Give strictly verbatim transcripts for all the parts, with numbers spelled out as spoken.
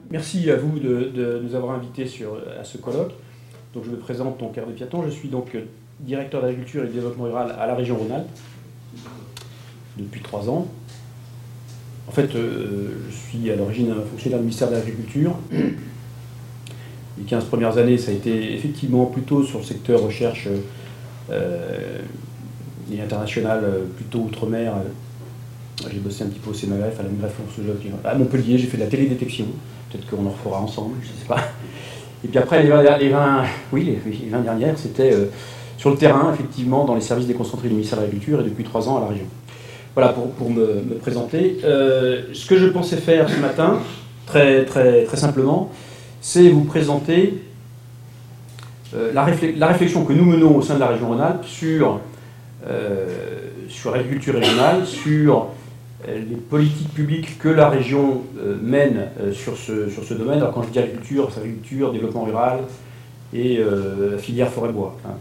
merci à vous de, de nous avoir invités sur, à ce colloque. Donc, je me présente, donc Hervé Piaton. Je suis donc directeur d'agriculture et de développement rural à la région Rhône-Alpes depuis trois ans. En fait, euh, je suis à l'origine un fonctionnaire du ministère de l'Agriculture. Les quinze premières années, ça a été effectivement plutôt sur le secteur recherche euh, et international, plutôt outre-mer. J'ai bossé un petit peu au C M A F, à la M G R F, à Montpellier, j'ai fait de la télédétection. Peut-être qu'on en refera ensemble, je ne sais pas. Et puis après, les vingt, les vingt, oui, les, les vingt dernières, c'était euh, sur le terrain, effectivement, dans les services déconcentrés du ministère de l'Agriculture et depuis trois ans à la région. Voilà pour, pour me, me présenter. Euh, ce que je pensais faire ce matin, très, très, très simplement, c'est vous présenter euh, la, réflexion, la réflexion que nous menons au sein de la région Rhône-Alpes sur, euh, sur l'agriculture régionale, sur euh, les politiques publiques que la région euh, mène euh, sur, ce, sur ce domaine. Alors quand je dis agriculture, c'est agriculture, développement rural et euh, filière forêt-bois. Hein.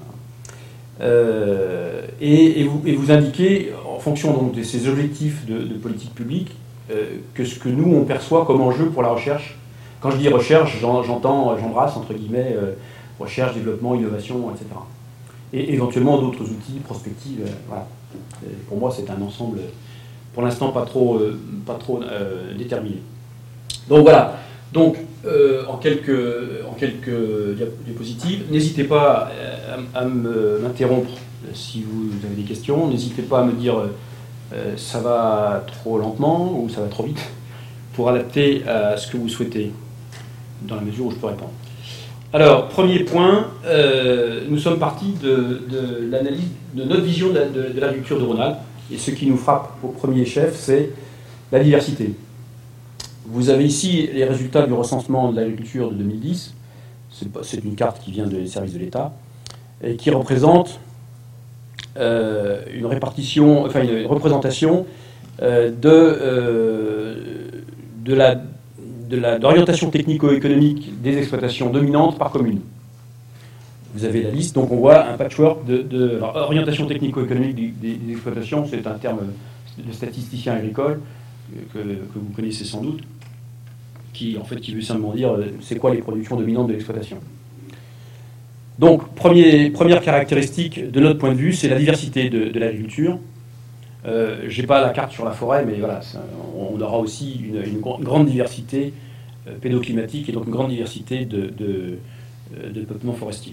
Euh, et, et, vous, et vous indiquer, en fonction donc, de ces objectifs de, de politique publique, euh, que ce que nous on perçoit comme enjeu pour la recherche. Quand je dis recherche, j'entends, j'embrasse entre guillemets euh, recherche, développement, innovation, et cetera. Et éventuellement d'autres outils, prospectives. Euh, voilà. Et pour moi, c'est un ensemble, pour l'instant, pas trop, euh, pas trop euh, déterminé. Donc voilà. Donc, euh, en quelques, en quelques diapositives, n'hésitez pas à, à m'interrompre si vous avez des questions. N'hésitez pas à me dire euh, ça va trop lentement ou ça va trop vite pour adapter à ce que vous souhaitez, dans la mesure où je peux répondre. Alors, premier point, euh, nous sommes partis de, de l'analyse de notre vision de, de, de l'agriculture de Rhône-Alpes. Et ce qui nous frappe au premier chef, c'est la diversité. Vous avez ici les résultats du recensement de l'agriculture de deux mille dix. C'est une carte qui vient des services de l'État et qui représente euh, une répartition, enfin une représentation euh, de, euh, de la de l'orientation technico-économique des exploitations dominantes par commune. Vous avez la liste, donc on voit un patchwork de, de alors, orientation technico-économique des, des, des exploitations, c'est un terme de statisticien agricole que, que vous connaissez sans doute, qui en fait qui veut simplement dire c'est quoi les productions dominantes de l'exploitation. Donc premier, première caractéristique de notre point de vue, c'est la diversité de, de l'agriculture. Euh, je n'ai pas la carte sur la forêt, mais voilà, ça, on aura aussi une, une grande diversité euh, pédoclimatique et donc une grande diversité de, de, de peuplements forestiers.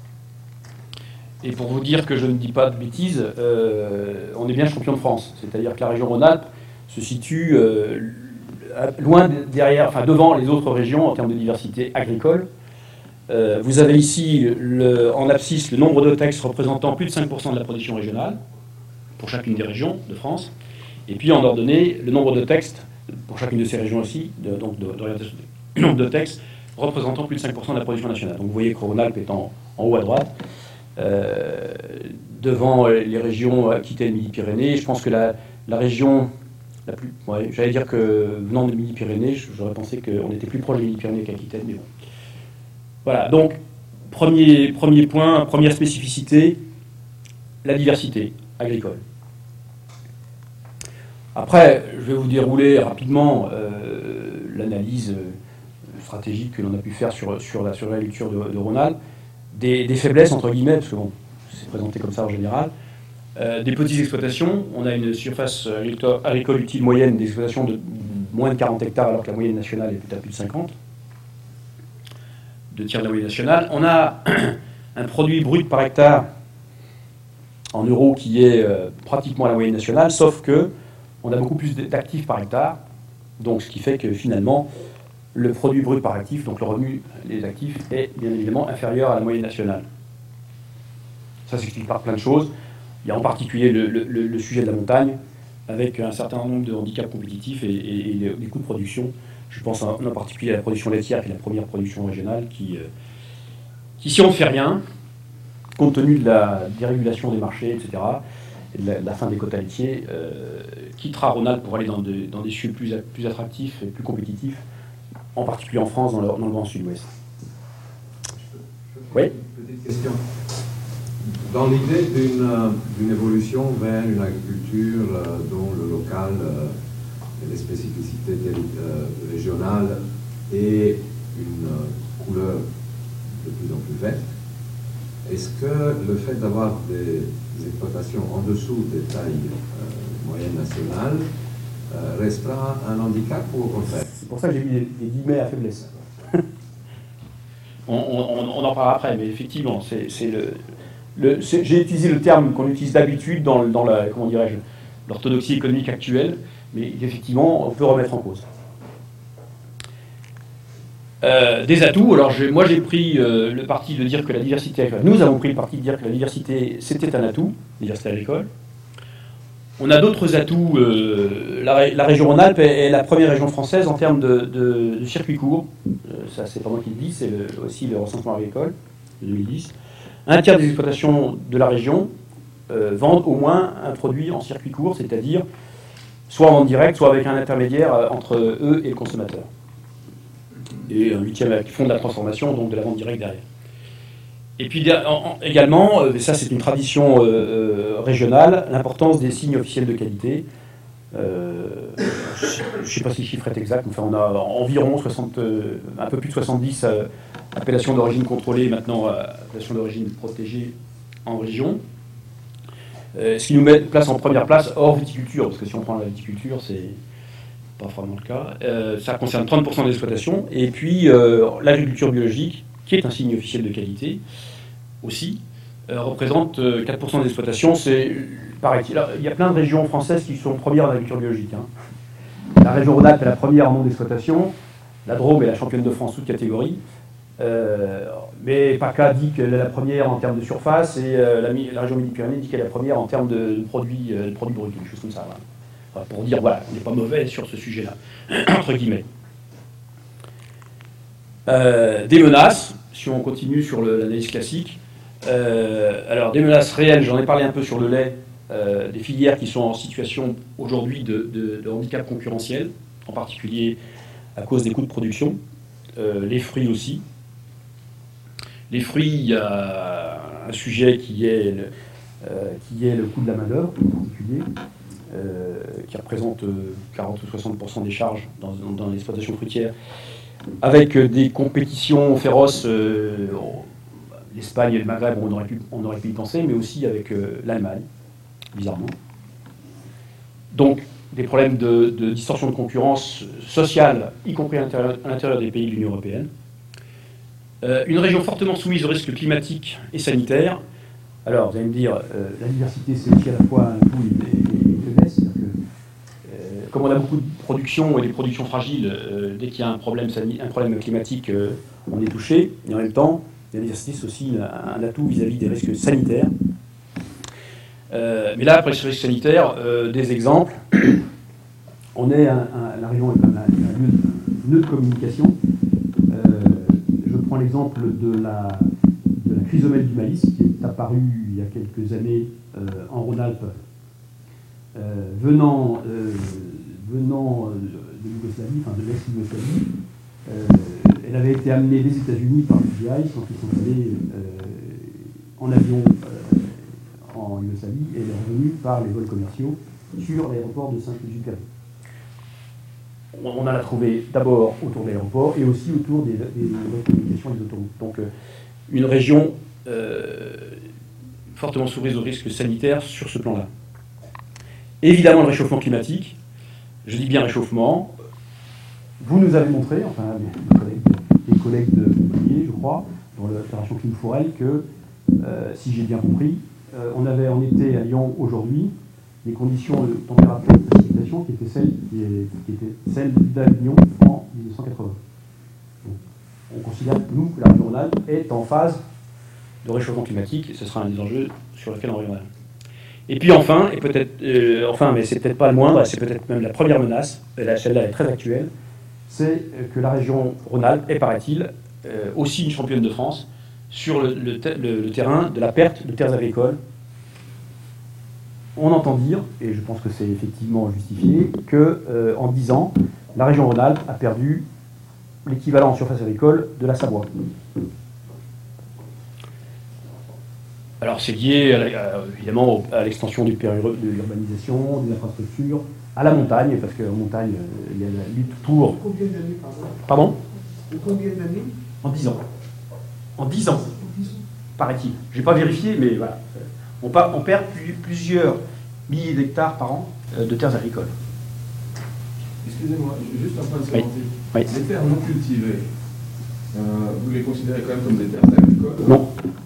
Et pour vous dire que je ne dis pas de bêtises, euh, on est bien champion de France. C'est-à-dire que la région Rhône-Alpes se situe euh, loin derrière, enfin devant les autres régions en termes de diversité agricole. Euh, vous avez ici le, en abscisse le nombre de textes représentant plus de cinq pour cent de la production régionale pour chacune des régions de France, et puis en ordonnée, le nombre de textes, pour chacune de ces régions aussi, de, donc d'orientation, le nombre de textes représentant plus de cinq pour cent de la production nationale. Donc vous voyez que Rhône-Alpes est en, en haut à droite, euh, devant les régions Aquitaine, Midi-Pyrénées. Je pense que la, la région la plus... Ouais, j'allais dire que venant de Midi-Pyrénées, j'aurais pensé qu'on était plus proche de Midi-Pyrénées qu'Aquitaine, mais bon. Voilà, donc, premier, premier point, première spécificité, la diversité agricole. Après, je vais vous dérouler rapidement euh, l'analyse stratégique que l'on a pu faire sur, sur la sur l'agriculture de, de Rhône-Alpes, des, des faiblesses, entre guillemets, parce que bon, c'est présenté comme ça en général, euh, des petites exploitations. On a une surface agricole utile moyenne des exploitations de moins de quarante hectares, alors que la moyenne nationale est à plus de cinquante, deux tiers de la moyenne nationale. On a un produit brut par hectare en euros qui est euh, pratiquement à la moyenne nationale, sauf que on a beaucoup plus d'actifs par hectare, donc ce qui fait que finalement, le produit brut par actif, donc le revenu des actifs, est bien évidemment inférieur à la moyenne nationale. Ça s'explique par plein de choses. Il y a en particulier le, le, le sujet de la montagne, avec un certain nombre de handicaps compétitifs et, et, et les coûts de production. Je pense en, en particulier à la production laitière, qui est la première production régionale, qui, euh, qui si on ne fait rien, compte tenu de la dérégulation des marchés, et cetera, et de la, de la fin des quotas laitiers, euh, quittera Rhône-Alpes pour aller dans, de, dans des cieux plus, plus attractifs et plus compétitifs, en particulier en France, dans le, dans le Grand Sud-Ouest. Oui. Une petite question. Dans l'idée d'une évolution vers une agriculture euh, dont le local euh, et les spécificités euh, régionales et une couleur de plus en plus verte. Est-ce que le fait d'avoir des, des exploitations en dessous des tailles euh, moyennes nationales euh, restera un handicap ou au contraire? C'est pour ça que j'ai mis des, des guillemets à faiblesse. on, on, on en parlera après, mais effectivement, c'est, c'est le, le, c'est, j'ai utilisé le terme qu'on utilise d'habitude dans, dans la, comment dirais-je, l'orthodoxie économique actuelle, mais effectivement, on peut remettre en cause. Euh, des atouts, alors j'ai, moi j'ai pris euh, le parti de dire que la diversité agricole, nous avons pris le parti de dire que la diversité c'était un atout, la diversité agricole. On a d'autres atouts, euh, la, la région Rhône-Alpes est, est la première région française en termes de, de, de circuits courts, euh, ça c'est pas moi qui le dis, c'est le, aussi le recensement agricole de deux mille dix. Un tiers des exploitations de la région euh, vendent au moins un produit en circuit court, c'est-à-dire soit en vente directe, soit avec un intermédiaire euh, entre eux et le consommateur. Et un huitième qui font de la transformation, donc de la vente directe derrière. Et puis en, en, également, euh, ça c'est une tradition euh, euh, régionale, l'importance des signes officiels de qualité. Euh, je ne sais pas si le chiffre est exact, enfin on a environ soixante, euh, un peu plus de soixante-dix euh, appellations d'origine contrôlée, maintenant euh, appellations d'origine protégée en région. Euh, ce qui nous met place en première place hors viticulture, parce que si on prend la viticulture, c'est pas vraiment le cas. Euh, ça concerne trente pour cent des exploitations. Et puis euh, l'agriculture biologique, qui est un signe officiel de qualité aussi, euh, représente euh, quatre pour cent des exploitations. C'est, pareil, il y a plein de régions françaises qui sont premières en agriculture biologique. Hein. La région Rhône-Alpes est la première en nombre d'exploitations. La Drôme est la championne de France toute catégorie. Euh, mais PACA dit qu'elle est la première en termes de surface et euh, la, la région Midi-Pyrénées dit qu'elle est la première en termes de, de produits, euh, de produits bruts, quelque chose comme ça. Voilà. Enfin, pour dire, voilà, on n'est pas mauvais sur ce sujet-là, entre guillemets. Euh, des menaces, si on continue sur le, l'analyse classique. Euh, alors, des menaces réelles, j'en ai parlé un peu sur le lait, euh, des filières qui sont en situation aujourd'hui de, de, de handicap concurrentiel, en particulier à cause des coûts de production. Euh, les fruits aussi. Les fruits, il y a un sujet qui est le, euh, qui est le coût de la main-d'œuvre, en particulier. Euh, qui représente euh, quarante ou soixante pour cent des charges dans, dans, dans l'exploitation fruitière, avec euh, des compétitions féroces, euh, l'Espagne et le Maghreb, on aurait pu, on aurait pu y penser, mais aussi avec euh, l'Allemagne, bizarrement. Donc, des problèmes de, de distorsion de concurrence sociale, y compris à l'intérieur, à l'intérieur des pays de l'Union européenne. Euh, une région fortement soumise aux risques climatiques et sanitaires. Alors, vous allez me dire, euh, la diversité, c'est aussi à la fois un atout et c'est-à-dire que, euh, comme on a beaucoup de production et des productions fragiles, euh, dès qu'il y a un problème, un problème climatique, euh, on est touché. Et en même temps, la diversité, c'est aussi un, un atout vis-à-vis des risques sanitaires. Euh, mais là, après les risques sanitaires, euh, des exemples. On est un, un, la région est comme un, un lieu, de, lieu de communication. Euh, je prends l'exemple de la, de la chrysomèle du maïs, qui est apparue il y a quelques années euh, en Rhône-Alpes. Euh, venant, euh, venant de l'Yougoslavie, enfin de l'ex-Yougoslavie, euh, elle avait été amenée des États-Unis par le F B I quand ils sont allés euh, en avion euh, en Yougoslavie, et elle est revenue par les vols commerciaux sur l'aéroport de Saint-Exupéry. On a la trouvée d'abord autour de l'aéroport et aussi autour des, des, des communications et des autoroutes. Donc euh, une région euh, fortement soumise aux risques sanitaires sur ce plan-là. Évidemment, le réchauffement climatique, je dis bien réchauffement. Vous nous avez montré, enfin les collègues, les collègues de Montpellier, je crois, dans l'opération Clim Forel, que, euh, si j'ai bien compris, euh, on avait en été à Lyon aujourd'hui des conditions de température et de précipitation qui étaient celles, qui, qui étaient celles d'Avignon en dix-neuf cent quatre-vingts. Donc, on considère que nous, que la région Rhône-Alpes est en phase de réchauffement climatique, et ce sera un des enjeux sur lesquels on reviendra. Et puis enfin, et peut-être, euh, enfin, mais c'est peut-être pas le moindre, c'est peut-être même la première menace, et celle-là est très actuelle, c'est que la région Rhône-Alpes est, paraît-il, euh, aussi une championne de France sur le, le, le, le terrain de la perte de terres agricoles. On entend dire, et je pense que c'est effectivement justifié, qu'en euh, dix ans, la région Rhône-Alpes a perdu l'équivalent en surface agricole de la Savoie. Alors c'est lié à la, à, évidemment à l'extension du périurbain, de l'urbanisation, des infrastructures, à la montagne, parce qu'en montagne, il y a la lutte pour... Combien d'années, pardon ? Pardon ? En combien d'années? En dix ans. En dix ans, paraît-il. Je n'ai pas vérifié, mais voilà. On, pa- on perd plus- plusieurs milliers d'hectares par an euh, de terres agricoles. Excusez-moi, juste un point de Oui. sémantique. Oui. Les terres non cultivées, euh, vous les considérez quand même comme des terres agricoles? Non.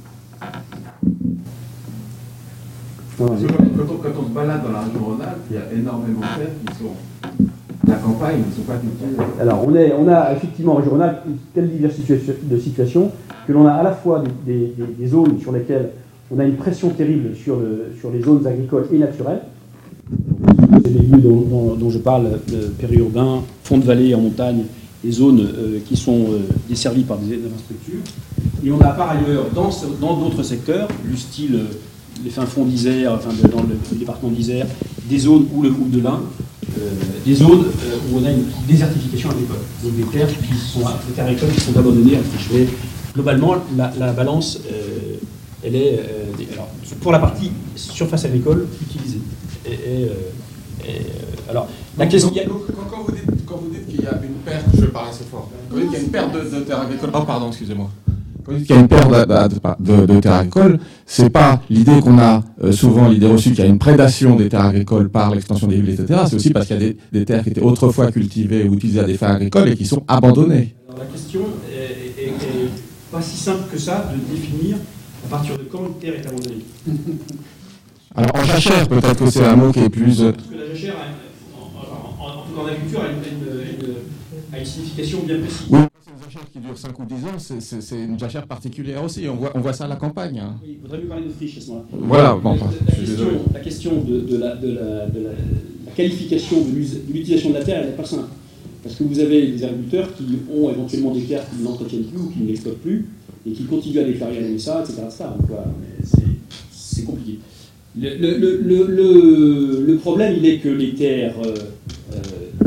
Parce que quand, on, quand on se balade dans la région Rhône-Alpes, il y a énormément de terres qui sont la campagne, qui ne sont pas cultivées. Alors, on, est, on a effectivement en région Rhône-Alpes une telle diversité de situations que l'on a à la fois des, des, des, des zones sur lesquelles on a une pression terrible sur, le, sur les zones agricoles et naturelles. C'est les lieux dont, dont, dont je parle, le périurbain, fond de vallée en montagne, les zones euh, qui sont euh, desservies par des infrastructures. Et on a par ailleurs, dans, dans d'autres secteurs, du style euh, les fins fonds d'Isère, enfin de, dans le, le département d'Isère, des zones où le groupe de l'Ain, euh, des zones euh, où on a une désertification agricole. Donc des terres qui sont, des terres agricoles qui sont abandonnées à fricher. Globalement, la, la balance, euh, elle est, euh, alors, pour la partie surface agricole, utilisée. Et, et, euh, et, euh, alors, la Donc, question... donc, donc, quand, quand vous dites, quand vous dites qu'il y a une perte, je vais parler assez fort, quand vous dites qu'il y a une perte de, de terres agricoles, oh pardon, excusez-moi. Quand vous dites qu'il y a une perte de, de, de, de terres agricoles, c'est pas l'idée qu'on a euh, souvent, l'idée reçue qu'il y a une prédation des terres agricoles par l'extension des villes, et cetera. C'est aussi parce qu'il y a des, des terres qui étaient autrefois cultivées ou utilisées à des fins agricoles et qui sont abandonnées. Alors, la question est, est, est pas si simple que ça de définir à partir de quand une terre est abandonnée. Alors en jachère, peut-être que c'est un mot qui est plus... Parce que la jachère, a, en, en, en, en agriculture, a une, une, une, a une signification bien précise. Oui, c'est une jachère qui dure cinq ou dix ans, c'est, c'est, c'est une jachère particulière aussi, on voit, on voit ça à la campagne. Hein. Oui, il faudrait mieux parler de friche à ce moment-là. Voilà, bon, enfin, la, je suis question, désolé. la question de, de, la, de, la, de la, la qualification de, de l'utilisation de la terre, elle n'est pas simple. Parce que vous avez des agriculteurs qui ont éventuellement des terres qui n'entretiennent plus ou qui ne l'exploitent plus, et qui continuent à déclarer à l'M S A, et cetera et cetera. Donc voilà, c'est, c'est compliqué. Le, le, le, le, le problème, il est que les terres, euh, euh,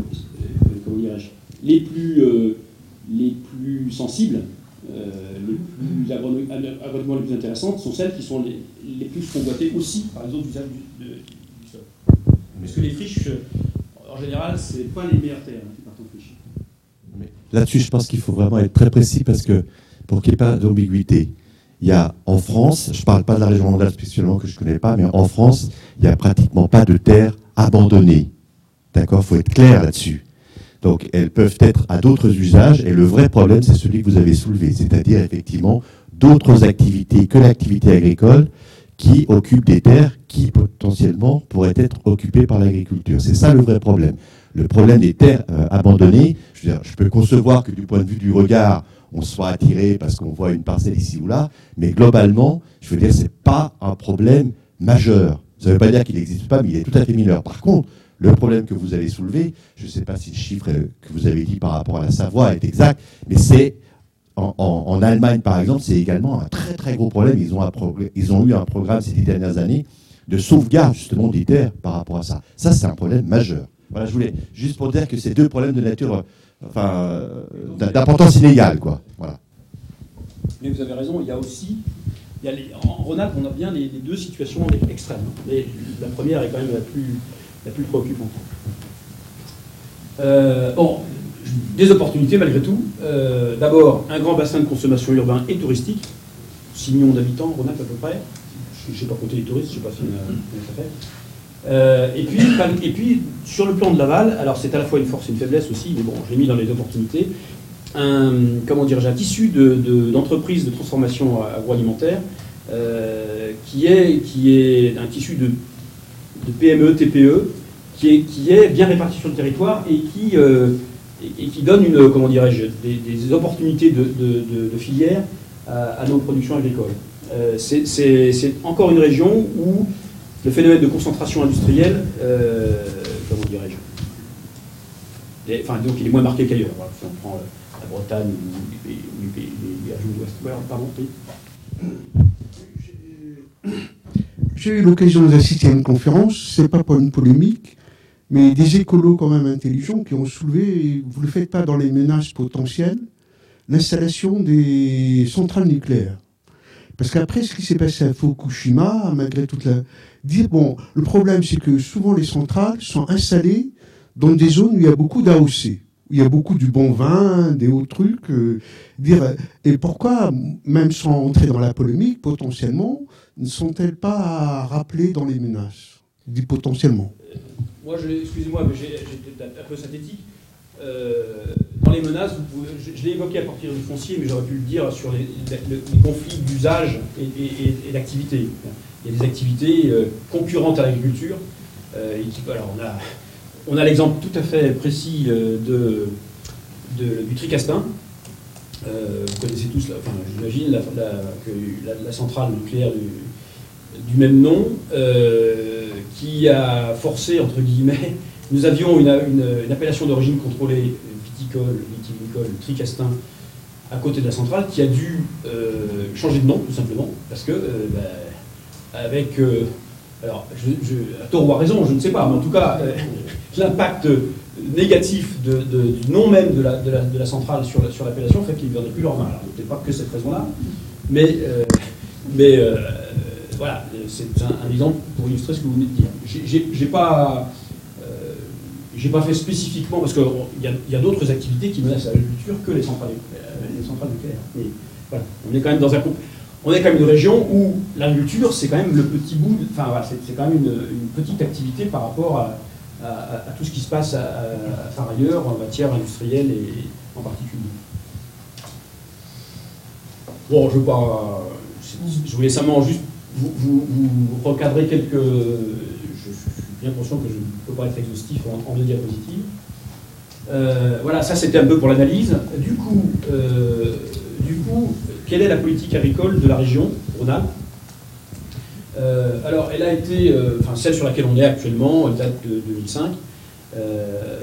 comment dirais-je, les plus, euh, les plus sensibles, euh, les plus agronomiquement les plus intéressantes, sont celles qui sont les, les plus convoitées aussi par les autres usages du, de, du sol. Parce que les friches, en général, c'est pas les meilleures terres hein, qui partent en friche. Là-dessus, je pense qu'il faut vraiment être très précis parce que pour qu'il n'y ait pas d'ambiguïté. Il y a en France, je ne parle pas de la région Rhône-Alpes spécialement que je ne connais pas, mais en France, il n'y a pratiquement pas de terres abandonnées. D'accord ? Il faut être clair là-dessus. Donc, elles peuvent être à d'autres usages, et le vrai problème, c'est celui que vous avez soulevé, c'est-à-dire effectivement d'autres activités que l'activité agricole qui occupent des terres qui potentiellement pourraient être occupées par l'agriculture. C'est ça le vrai problème. Le problème des terres euh, abandonnées, je veux dire, je peux concevoir que du point de vue du regard, on soit attiré parce qu'on voit une parcelle ici ou là, mais globalement, je veux dire, c'est pas un problème majeur. Ça ne veut pas dire qu'il n'existe pas, mais il est tout à fait mineur. Par contre, le problème que vous avez soulevé, je ne sais pas si le chiffre que vous avez dit par rapport à la Savoie est exact, mais c'est en, en, en Allemagne, par exemple, c'est également un très très gros problème. Ils ont, un progr- ils ont eu un programme ces dix dernières années de sauvegarde justement des terres par rapport à ça. Ça, c'est un problème majeur. Voilà, je voulais juste pour dire que c'est deux problèmes de nature, enfin, euh, d'importance inégale, quoi. Voilà. Mais vous avez raison, il y a aussi, il y a les, en Rhône-Alpes, on a bien les, les deux situations extrêmes. Mais la première est quand même la plus, la plus préoccupante. Euh, bon, des opportunités malgré tout. Euh, d'abord, un grand bassin de consommation urbain et touristique, six millions d'habitants, Rhône-Alpes à peu près. Je ne sais pas compter les touristes, je ne sais pas si on a, on a ça fait. Euh, et, puis, et puis, sur le plan de l'aval, alors c'est à la fois une force et une faiblesse aussi, mais bon, je l'ai mis dans les opportunités, un, comment dirais-je, un tissu de, de, d'entreprises de transformation agroalimentaire euh, qui, est, qui est un tissu de, de P M E, T P E, qui est, qui est bien réparti sur le territoire et qui, euh, et, et qui donne une, comment dirais-je, des, des opportunités de, de, de, de filière à, à nos productions agricoles. Euh, c'est, c'est, c'est encore une région où le phénomène de concentration industrielle, euh, comment dirais-je, et, enfin, donc il est moins marqué qu'ailleurs. Voilà, si on prend euh, la Bretagne ou les, les, les, les régions de l'Ouest. Ouais, pardon, oui. J'ai eu l'occasion d'assister à une conférence, c'est pas pour une polémique, mais des écolos quand même intelligents qui ont soulevé, vous ne le faites pas dans les menaces potentielles, l'installation des centrales nucléaires. Parce qu'après, ce qui s'est passé à Fukushima, malgré toute la... Dire, bon, le problème, c'est que souvent les centrales sont installées dans des zones où il y a beaucoup d'A O C, où il y a beaucoup du bon vin, des hauts trucs. Euh, dire, et pourquoi, même sans entrer dans la polémique, potentiellement, ne sont-elles pas rappelées dans les menaces? Je dis potentiellement. Moi, je, excusez-moi, mais j'ai été un peu synthétique. Euh, dans les menaces, vous pouvez, je, je l'ai évoqué à partir du foncier, mais j'aurais pu le dire sur les, les, les conflits d'usage et, et, et d'activité. Il y a des activités euh, concurrentes à l'agriculture. Euh, alors, on a, on a l'exemple tout à fait précis euh, de, de, du Tricastin. Euh, vous connaissez tous, la, enfin, j'imagine, la, la, que la, la centrale nucléaire du, du même nom, euh, qui a forcé, entre guillemets, nous avions une, une, une appellation d'origine contrôlée viticole, vitivinicole, Tricastin, à côté de la centrale, qui a dû euh, changer de nom, tout simplement, parce que, euh, bah, avec, euh, alors, je, je, à tort ou à raison, je ne sais pas, mais en tout cas, euh, l'impact négatif de, de, du nom même de la, de la, de la centrale sur, la, sur l'appellation fait qu'ils ne vendaient plus leur vin. Alors, peut-être pas que cette raison-là, mais, euh, mais euh, voilà, c'est un, un exemple pour illustrer ce que vous venez de dire. J'ai, j'ai pas... J'ai pas fait spécifiquement, parce qu'il y a, y a d'autres activités qui menacent l'agriculture que les centrales, les centrales nucléaires. Mais voilà, on est quand même dans un on est quand même une région où l'agriculture, c'est quand même le petit bout, de, enfin voilà, c'est quand même une, une petite activité par rapport à, à, à tout ce qui se passe à, à, à par ailleurs en matière industrielle et en particulier. Bon, je veux pas, je voulais simplement juste vous, vous, vous recadrer quelques. Je, je suis bien conscient que je ne peux pas être exhaustif en, en deux diapositives. Euh, voilà, ça c'était un peu pour l'analyse. Du coup, euh, du coup, quelle est la politique agricole de la région Rhône-Alpes? euh, Alors, elle a été, euh, enfin celle sur laquelle on est actuellement, elle date de deux mille cinq. Euh,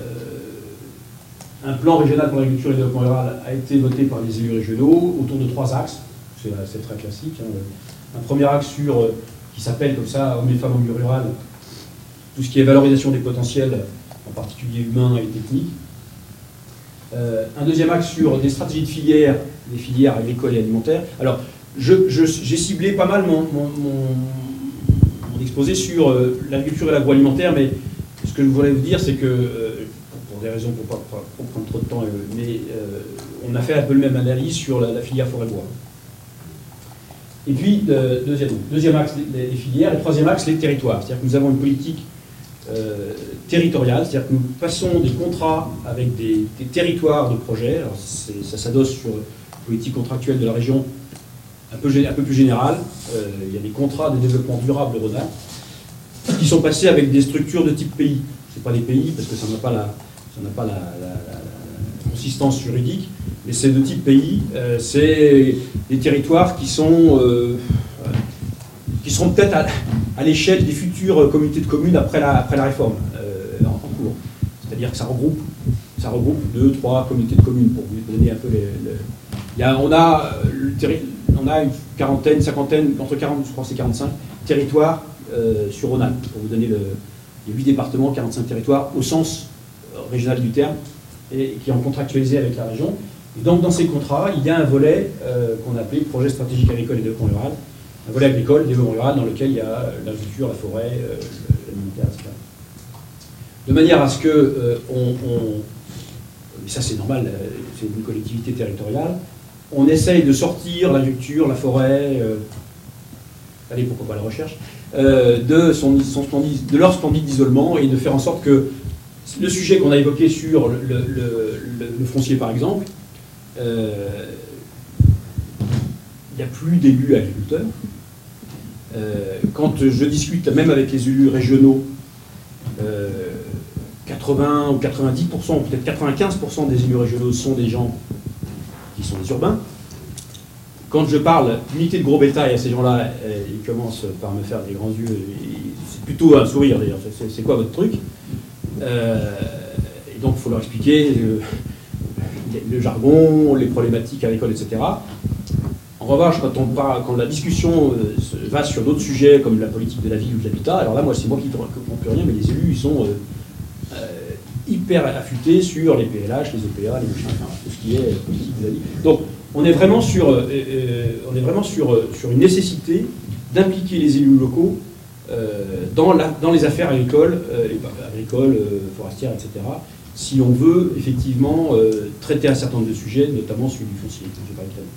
un plan régional pour l'agriculture et le développement rural a été voté par les élus régionaux autour de trois axes. C'est très classique. Hein. Un premier axe sur, euh, qui s'appelle comme ça, hommes et femmes en milieu rural, tout ce qui est valorisation des potentiels, en particulier humains et techniques. Euh, un deuxième axe sur des stratégies de filières, des filières agricoles et alimentaires. Alors, je, je, j'ai ciblé pas mal mon, mon, mon, mon exposé sur euh, l'agriculture et l'agroalimentaire, mais ce que je voulais vous dire, c'est que, euh, pour, pour des raisons pour ne pas, pas prendre trop de temps, euh, mais euh, on a fait un peu le même analyse sur la, la filière forêt-bois. Et puis, euh, deuxième, deuxième axe, les, les filières, et troisième axe, les territoires. C'est-à-dire que nous avons une politique Euh, territoriale, c'est-à-dire que nous passons des contrats avec des, des territoires de projets. Alors ça s'adosse sur la politique contractuelle de la région un peu, un peu plus générale. Euh, il y a des contrats de développement durable de Rhône-Alpes qui sont passés avec des structures de type pays. Ce n'est pas des pays parce que ça n'a pas la, ça n'a pas la, la, la, la consistance juridique, mais c'est de type pays. Euh, c'est des territoires qui sont euh, qui seront peut-être à, à l'échelle des futures communautés de communes après la, après la réforme euh, en, en cours. C'est-à-dire que ça regroupe, ça regroupe deux, trois communautés de communes, pour vous donner un peu les... les... Il y a, on, a, le terri... on a une quarantaine, cinquantaine, entre quarante, je crois que c'est quarante-cinq territoires euh, sur Rhône-Alpes, pour vous donner le... Il y a huit départements, quarante-cinq territoires, au sens régional du terme, et qui ont contractualisé avec la région. Et donc dans ces contrats, il y a un volet euh, qu'on appelait projet stratégique agricole et développement rural, un volet agricole, développement rural, dans lequel il y a l'agriculture, la forêt, euh, l'alimentaire, et cetera. De manière à ce que euh, on, on, et ça c'est normal, c'est une collectivité territoriale, on essaye de sortir l'agriculture, la forêt, euh, allez pourquoi pas la recherche, euh, de, son, son splendide, de leur splendide isolement et de faire en sorte que le sujet qu'on a évoqué sur le, le, le, le foncier par exemple, euh, il n'y a plus d'élus agriculteurs. Euh, quand je discute même avec les élus régionaux, euh, quatre-vingts ou quatre-vingt-dix pour cent, ou peut-être quatre-vingt-quinze pour cent des élus régionaux sont des gens qui sont des urbains. Quand je parle d'unité de gros bétail à ces gens-là, ils commencent par me faire des grands yeux, c'est plutôt un sourire d'ailleurs, c'est quoi votre truc? euh, Et donc il faut leur expliquer le, le jargon, les problématiques agricoles, et cetera. En revanche, quand, on parle, quand la discussion euh, va sur d'autres sujets comme la politique de la ville ou de l'habitat, alors là, moi, c'est moi qui ne comprends plus rien, mais les élus, ils sont euh, euh, hyper affûtés sur les P L H, les O P A, les machins, enfin, tout ce qui est euh, politique de la ville. Donc, on est vraiment sur, euh, euh, on est vraiment sur, euh, sur une nécessité d'impliquer les élus locaux euh, dans, la, dans les affaires agricoles, euh, agricoles euh, forestières, et cetera. si on veut effectivement euh, traiter un certain nombre de sujets, notamment celui du foncier, dont j'ai parlé tout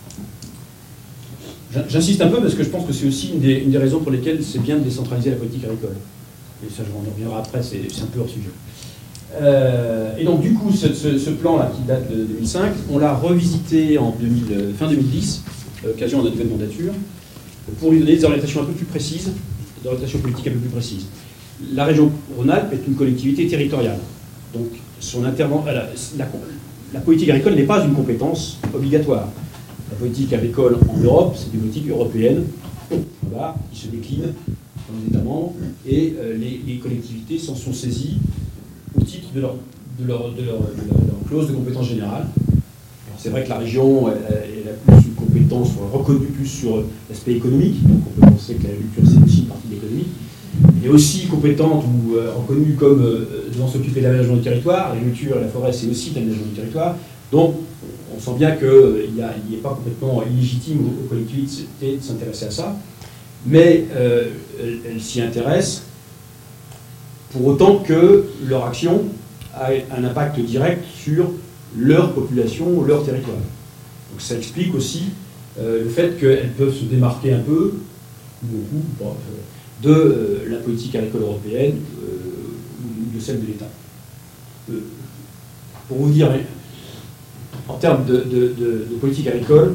à l'heure. J'insiste un peu parce que je pense que c'est aussi une des, une des raisons pour lesquelles c'est bien de décentraliser la politique agricole. Et ça, je en reviendrai après, c'est un peu hors sujet. Euh, et donc, du coup, ce, ce, ce plan-là, qui date de deux mille cinq, on l'a revisité en deux mille, fin deux mille dix, à l'occasion de la nouvelle mandature, pour lui donner des orientations un peu plus précises, des orientations politiques un peu plus précises. La région Rhône-Alpes est une collectivité territoriale. Donc, son interven- la, la, la politique agricole n'est pas une compétence obligatoire. La politique agricole en Europe, c'est une politique européenne, voilà, qui se décline dans les États membres, et euh, les, les collectivités s'en sont saisies au titre de leur, de leur, de leur, de leur, de leur clause de compétence générale. C'est vrai que la région, elle, elle a plus une compétence reconnue plus sur l'aspect économique, donc on peut penser que l'agriculture c'est aussi une partie de l'économie. Elle est aussi compétente ou euh, reconnue comme euh, devant s'occuper de l'aménagement du territoire. L'agriculture et la forêt, c'est aussi l'aménagement du territoire. Donc, on sent bien qu'il euh, n'est pas complètement illégitime aux, aux collectivités de s'intéresser à ça. Mais euh, elles, elles s'y intéressent pour autant que leur action a un impact direct sur leur population, leur territoire. Donc ça explique aussi euh, le fait qu'elles peuvent se démarquer un peu, beaucoup, bon, euh, de euh, la politique agricole européenne euh, ou de celle de l'État. Euh, pour vous dire, en termes de, de, de, de politique agricole,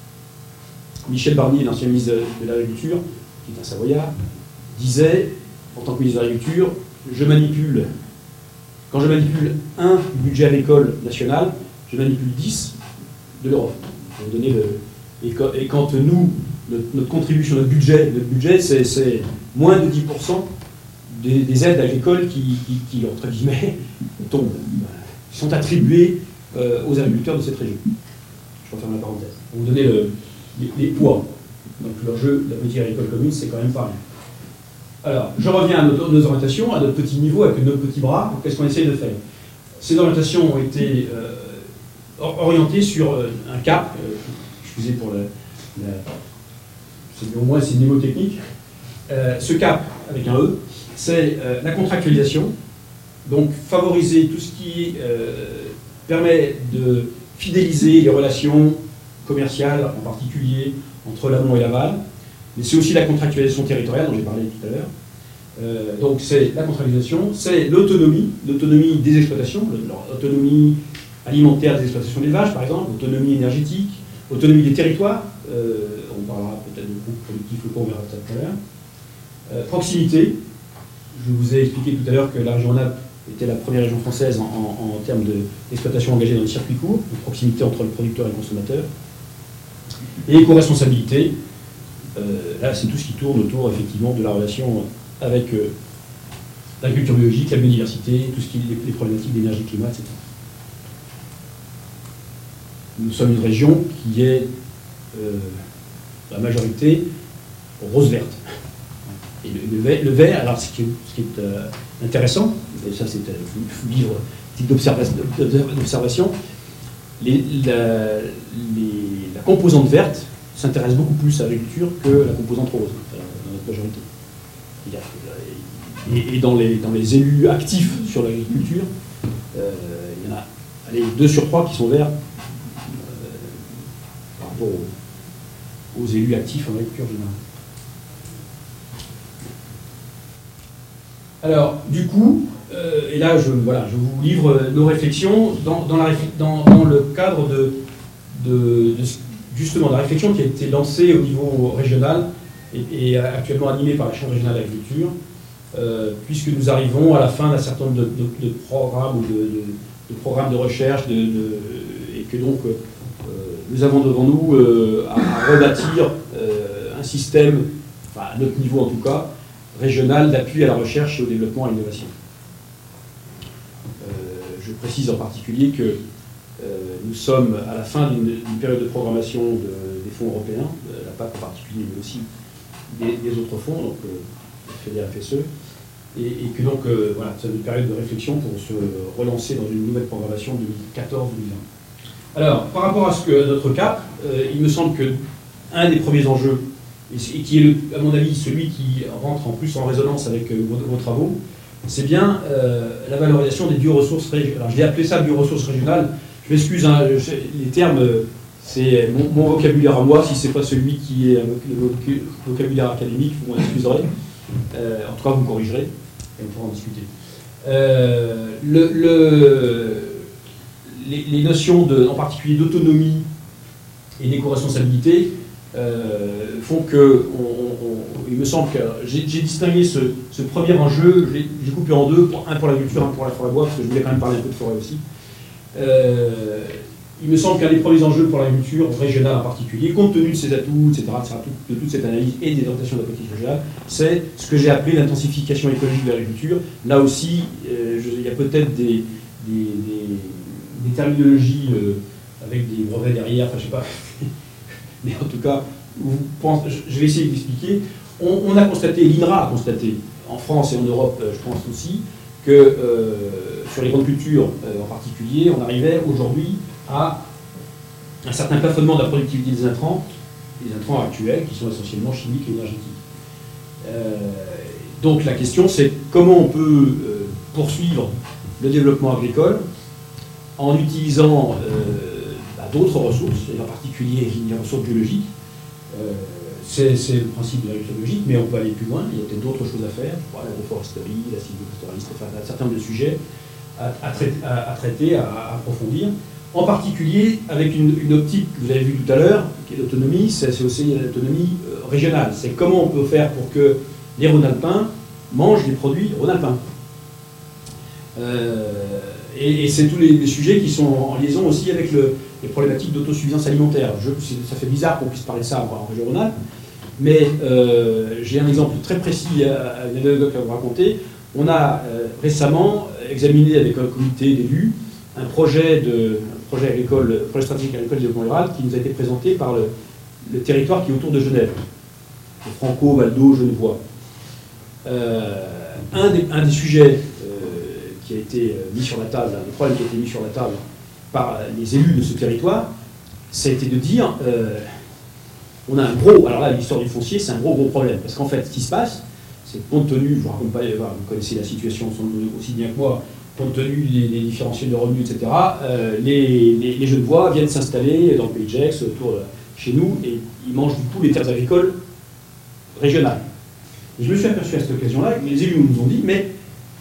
Michel Barnier, l'ancien ministre de l'Agriculture, qui est un Savoyard, disait, en tant que ministre de l'Agriculture, je manipule, quand je manipule un budget agricole national, je manipule dix de l'Europe. Je vais vous donner le... et, quand, et quand nous, notre, notre contribution, notre budget, notre budget c'est moins de dix pour cent des, des aides agricoles qui, qui, qui, entre guillemets, tombent, sont attribuées euh, aux agriculteurs de cette région. Je referme la parenthèse. Pour vous donner le, les, les poids. Donc l'enjeu de la politique agricole commune, c'est quand même pas rien. Alors, je reviens à nos, nos orientations, à notre petit niveau, avec nos petits bras. Qu'est-ce qu'on essaye de faire? Ces orientations ont été euh, orientées sur euh, un cap, euh, excusez pour le... au moins c'est une mnémotechnique. Euh, ce cap, avec un E, c'est euh, la contractualisation, donc favoriser tout ce qui euh, permet de fidéliser les relations commerciales, en particulier entre l'amont et l'aval, mais c'est aussi la contractualisation territoriale dont j'ai parlé tout à l'heure. Euh, donc c'est la contractualisation, c'est l'autonomie, l'autonomie des exploitations, l'autonomie alimentaire des exploitations d'élevage par exemple, l'autonomie énergétique, autonomie des territoires, euh, on parlera peut-être de groupes productifs locaux, on verra ça tout à l'heure. Euh, proximité, je vous ai expliqué tout à l'heure que la région Rhône-Alpes était la première région française en, en, en termes d'exploitation engagée dans les circuits courts, de proximité entre le producteur et le consommateur. Et éco-responsabilité, euh, là c'est tout ce qui tourne autour effectivement de la relation avec euh, l'agriculture biologique, la biodiversité, tout ce qui est les, les problématiques d'énergie-climat, et cetera. Nous sommes une région qui est euh, la majorité rose-verte. Et le, le, vert, le vert, alors ce qui est, ce qui est euh, intéressant, et ça c'est un livre type d'observation, les, la, les, la composante verte s'intéresse beaucoup plus à l'agriculture que la composante rose, dans notre majorité. Et, et dans, les, dans les élus actifs sur l'agriculture, euh, il y en a allez, deux sur trois qui sont verts euh, par rapport aux, aux élus actifs en agriculture générale. Alors, du coup, euh, et là, je, voilà, je vous livre nos réflexions dans, dans, la, dans, dans le cadre de, de, de, justement, de la réflexion qui a été lancée au niveau régional et, et actuellement animée par la Chambre régionale d'agriculture, euh, puisque nous arrivons à la fin d'un certain nombre de, de, de programmes ou de, de, de programmes de recherche, de, de, et que donc euh, nous avons devant nous euh, à, à rebâtir euh, un système, enfin, à notre niveau en tout cas, régional d'appui à la recherche et au développement et à l'innovation. Euh, je précise en particulier que euh, nous sommes à la fin d'une période de programmation de, des fonds européens, de la P A C en particulier, mais aussi des, des autres fonds, donc euh, F E D E R, F S E, et, et que donc euh, voilà, c'est une période de réflexion pour se relancer dans une nouvelle programmation deux mille quatorze deux mille vingt. Alors, par rapport à ce que notre cap, euh, il me semble que un des premiers enjeux, et qui est, à mon avis, celui qui rentre en plus en résonance avec vos, vos travaux, c'est bien euh, la valorisation des bioressources régionales. Alors je vais appeler ça bioressources régionales. Je m'excuse, hein, les termes, c'est mon, mon vocabulaire à moi. Si c'est pas celui qui est le vocabulaire académique, vous m'en excuserez. Euh, en tout cas, vous me corrigerez et on pourra en discuter. Euh, le, le, les, les notions, de, en particulier d'autonomie et d'éco-responsabilité, euh, font que, on, on, il me semble que j'ai distingué ce, ce premier enjeu, j'ai coupé en deux, un pour l'agriculture, un pour la forêt bois, parce que je voulais quand même parler un peu de forêt aussi. Euh, il me semble qu'un des premiers enjeux pour l'agriculture régionale en particulier, compte tenu de ses atouts, et cetera, et cetera de toute cette analyse et des orientations de la politique régionale, c'est ce que j'ai appelé l'intensification écologique de l'agriculture. Là aussi, euh, je, il y a peut-être des, des, des, des terminologies euh, avec des brevets derrière, enfin je sais pas, mais en tout cas, vous pensez, je vais essayer d'expliquer. On, on a constaté, l'I N R A a constaté, en France et en Europe, je pense aussi, que euh, sur les grandes cultures euh, en particulier, on arrivait aujourd'hui à un certain plafonnement de la productivité des intrants, des intrants actuels, qui sont essentiellement chimiques et énergétiques. Euh, donc la question, c'est comment on peut euh, poursuivre le développement agricole en utilisant euh, bah, d'autres ressources, et en particulier les ressources biologiques. Euh, c'est le principe de l'agriculture biologique, mais on peut aller plus loin, il y a peut-être d'autres choses à faire, l'agroforesterie, la sylvopastoralisme, enfin un certain nombre de sujets à, à, traiter, à, à, traiter, à, à approfondir. En particulier avec une, une optique que vous avez vue tout à l'heure, qui est l'autonomie, c'est aussi l'autonomie euh, régionale. C'est comment on peut faire pour que les Rhône-Alpins mangent des produits Rhône-Alpins. Euh, et et c'est tous les, les sujets qui sont en liaison aussi avec le, les problématiques d'autosuffisance alimentaire. Je, ça fait bizarre qu'on puisse parler de ça en région Rhône-Alpes, mais euh, j'ai un exemple très précis, à, à une anecdote à vous raconter. On a euh, récemment examiné avec un comité d'élus un projet de un projet agricole, projet stratégique agricole et développement rural qui nous a été présenté par le, le territoire qui est autour de Genève, le Franco, Valdo, Genevois. Euh, un, des, un des sujets euh, qui a été mis sur la table, un des problèmes qui a été mis sur la table par les élus de ce territoire, ça a été de dire euh, on a un gros, alors là l'histoire du foncier c'est un gros gros problème, parce qu'en fait ce qui se passe, c'est compte tenu, je vous raconte pas, vous connaissez la situation aussi bien que moi, compte tenu des, des différentiels de revenus, et cetera, euh, les, les, les Genevois viennent s'installer dans le Pays de Gex, autour de chez nous, et ils mangent du coup les terres agricoles régionales. Et je me suis aperçu à cette occasion-là, les élus nous ont dit, mais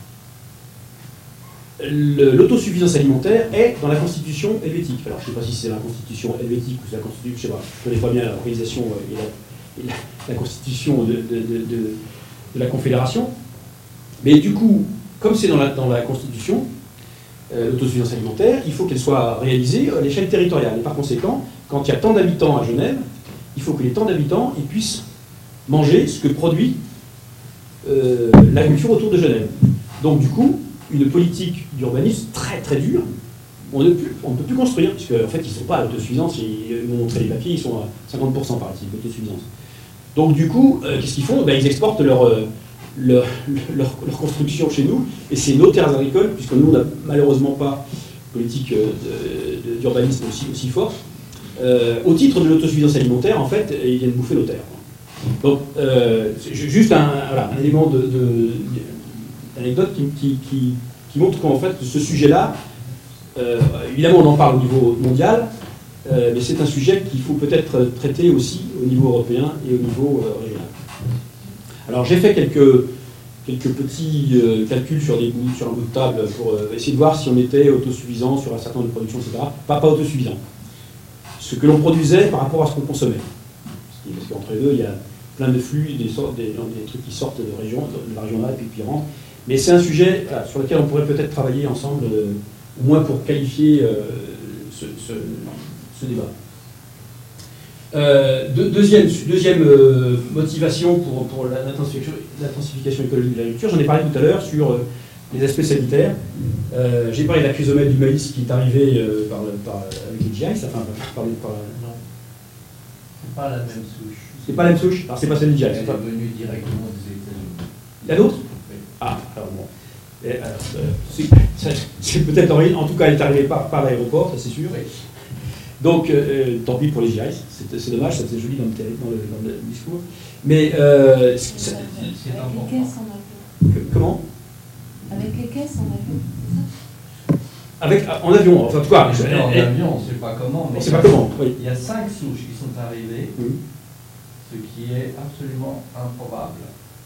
l'autosuffisance alimentaire est dans la Constitution helvétique. Alors je ne sais pas si c'est la Constitution helvétique ou c'est la Constitution, je ne sais pas, je ne connais pas bien l'organisation et, la, et la, la Constitution de, de, de, de, de la Confédération, mais du coup, comme c'est dans la, dans la Constitution, euh, l'autosuffisance alimentaire, il faut qu'elle soit réalisée à l'échelle territoriale. Et par conséquent, quand il y a tant d'habitants à Genève, il faut que les tant d'habitants puissent manger ce que produit euh, l'agriculture autour de Genève. Donc du coup, une politique d'urbanisme très très dure, on ne peut, on ne peut plus construire, parce qu'en fait ils ne sont pas à l'autosuffisance, ils m'ont montré les papiers, ils sont à cinquante pour cent par ici, d'autosuffisance. Donc du coup, euh, qu'est-ce qu'ils font? Ben, ils exportent leur, euh, leur, leur, leur construction chez nous, et c'est nos terres agricoles, puisque nous on n'a malheureusement pas de politique euh, d'urbanisme aussi, aussi forte, euh, au titre de l'autosuffisance alimentaire, en fait, ils viennent bouffer nos terres. Donc, euh, juste un, voilà, un élément de, de, de anecdote qui, qui, qui, qui montre qu'en fait ce sujet-là, euh, évidemment on en parle au niveau mondial, euh, mais c'est un sujet qu'il faut peut-être traiter aussi au niveau européen et au niveau euh, régional. Alors j'ai fait quelques, quelques petits euh, calculs sur, des bouts, sur un bout de table pour euh, essayer de voir si on était autosuffisant sur un certain nombre de productions, et cetera. Pas, pas autosuffisant. Ce que l'on produisait par rapport à ce qu'on consommait. Parce qu'entre les deux, il y a plein de flux, des, sortes, des, des trucs qui sortent de, région, de la région là et puis qui rentrent. Mais c'est un sujet voilà, sur lequel on pourrait peut-être travailler ensemble, euh, au moins pour qualifier euh, ce, ce, ce débat. Euh, de, deuxième deuxième euh, motivation pour, pour l'intensification écologique de l'agriculture, j'en ai parlé tout à l'heure sur euh, les aspects sanitaires. Euh, J'ai parlé de la chrysomètre du maïs qui est arrivée euh, par, par, avec les G I S, enfin par, par, par non, c'est pas la même souche. C'est pas la même souche? Alors c'est pas celle du G I S. Elle est venue directement des États-Unis. La nôtre? Ah, alors bon. C'est peut-être en, en tout cas, elle est arrivée par, par l'aéroport, ça c'est sûr. Oui. Donc, euh, tant pis pour les G I S, c'est dommage, ça c'est joli dans le, dans, le, dans le discours. Mais. Euh, c'est important. Comment? Avec les caisses en avion, c'est ça? Avec, en avion, enfin, en tout cas. Mais en avion, on ne sait pas comment. On Mais ne sait pas comment, oui. il y a cinq souches qui sont arrivées, Oui. ce qui est absolument improbable.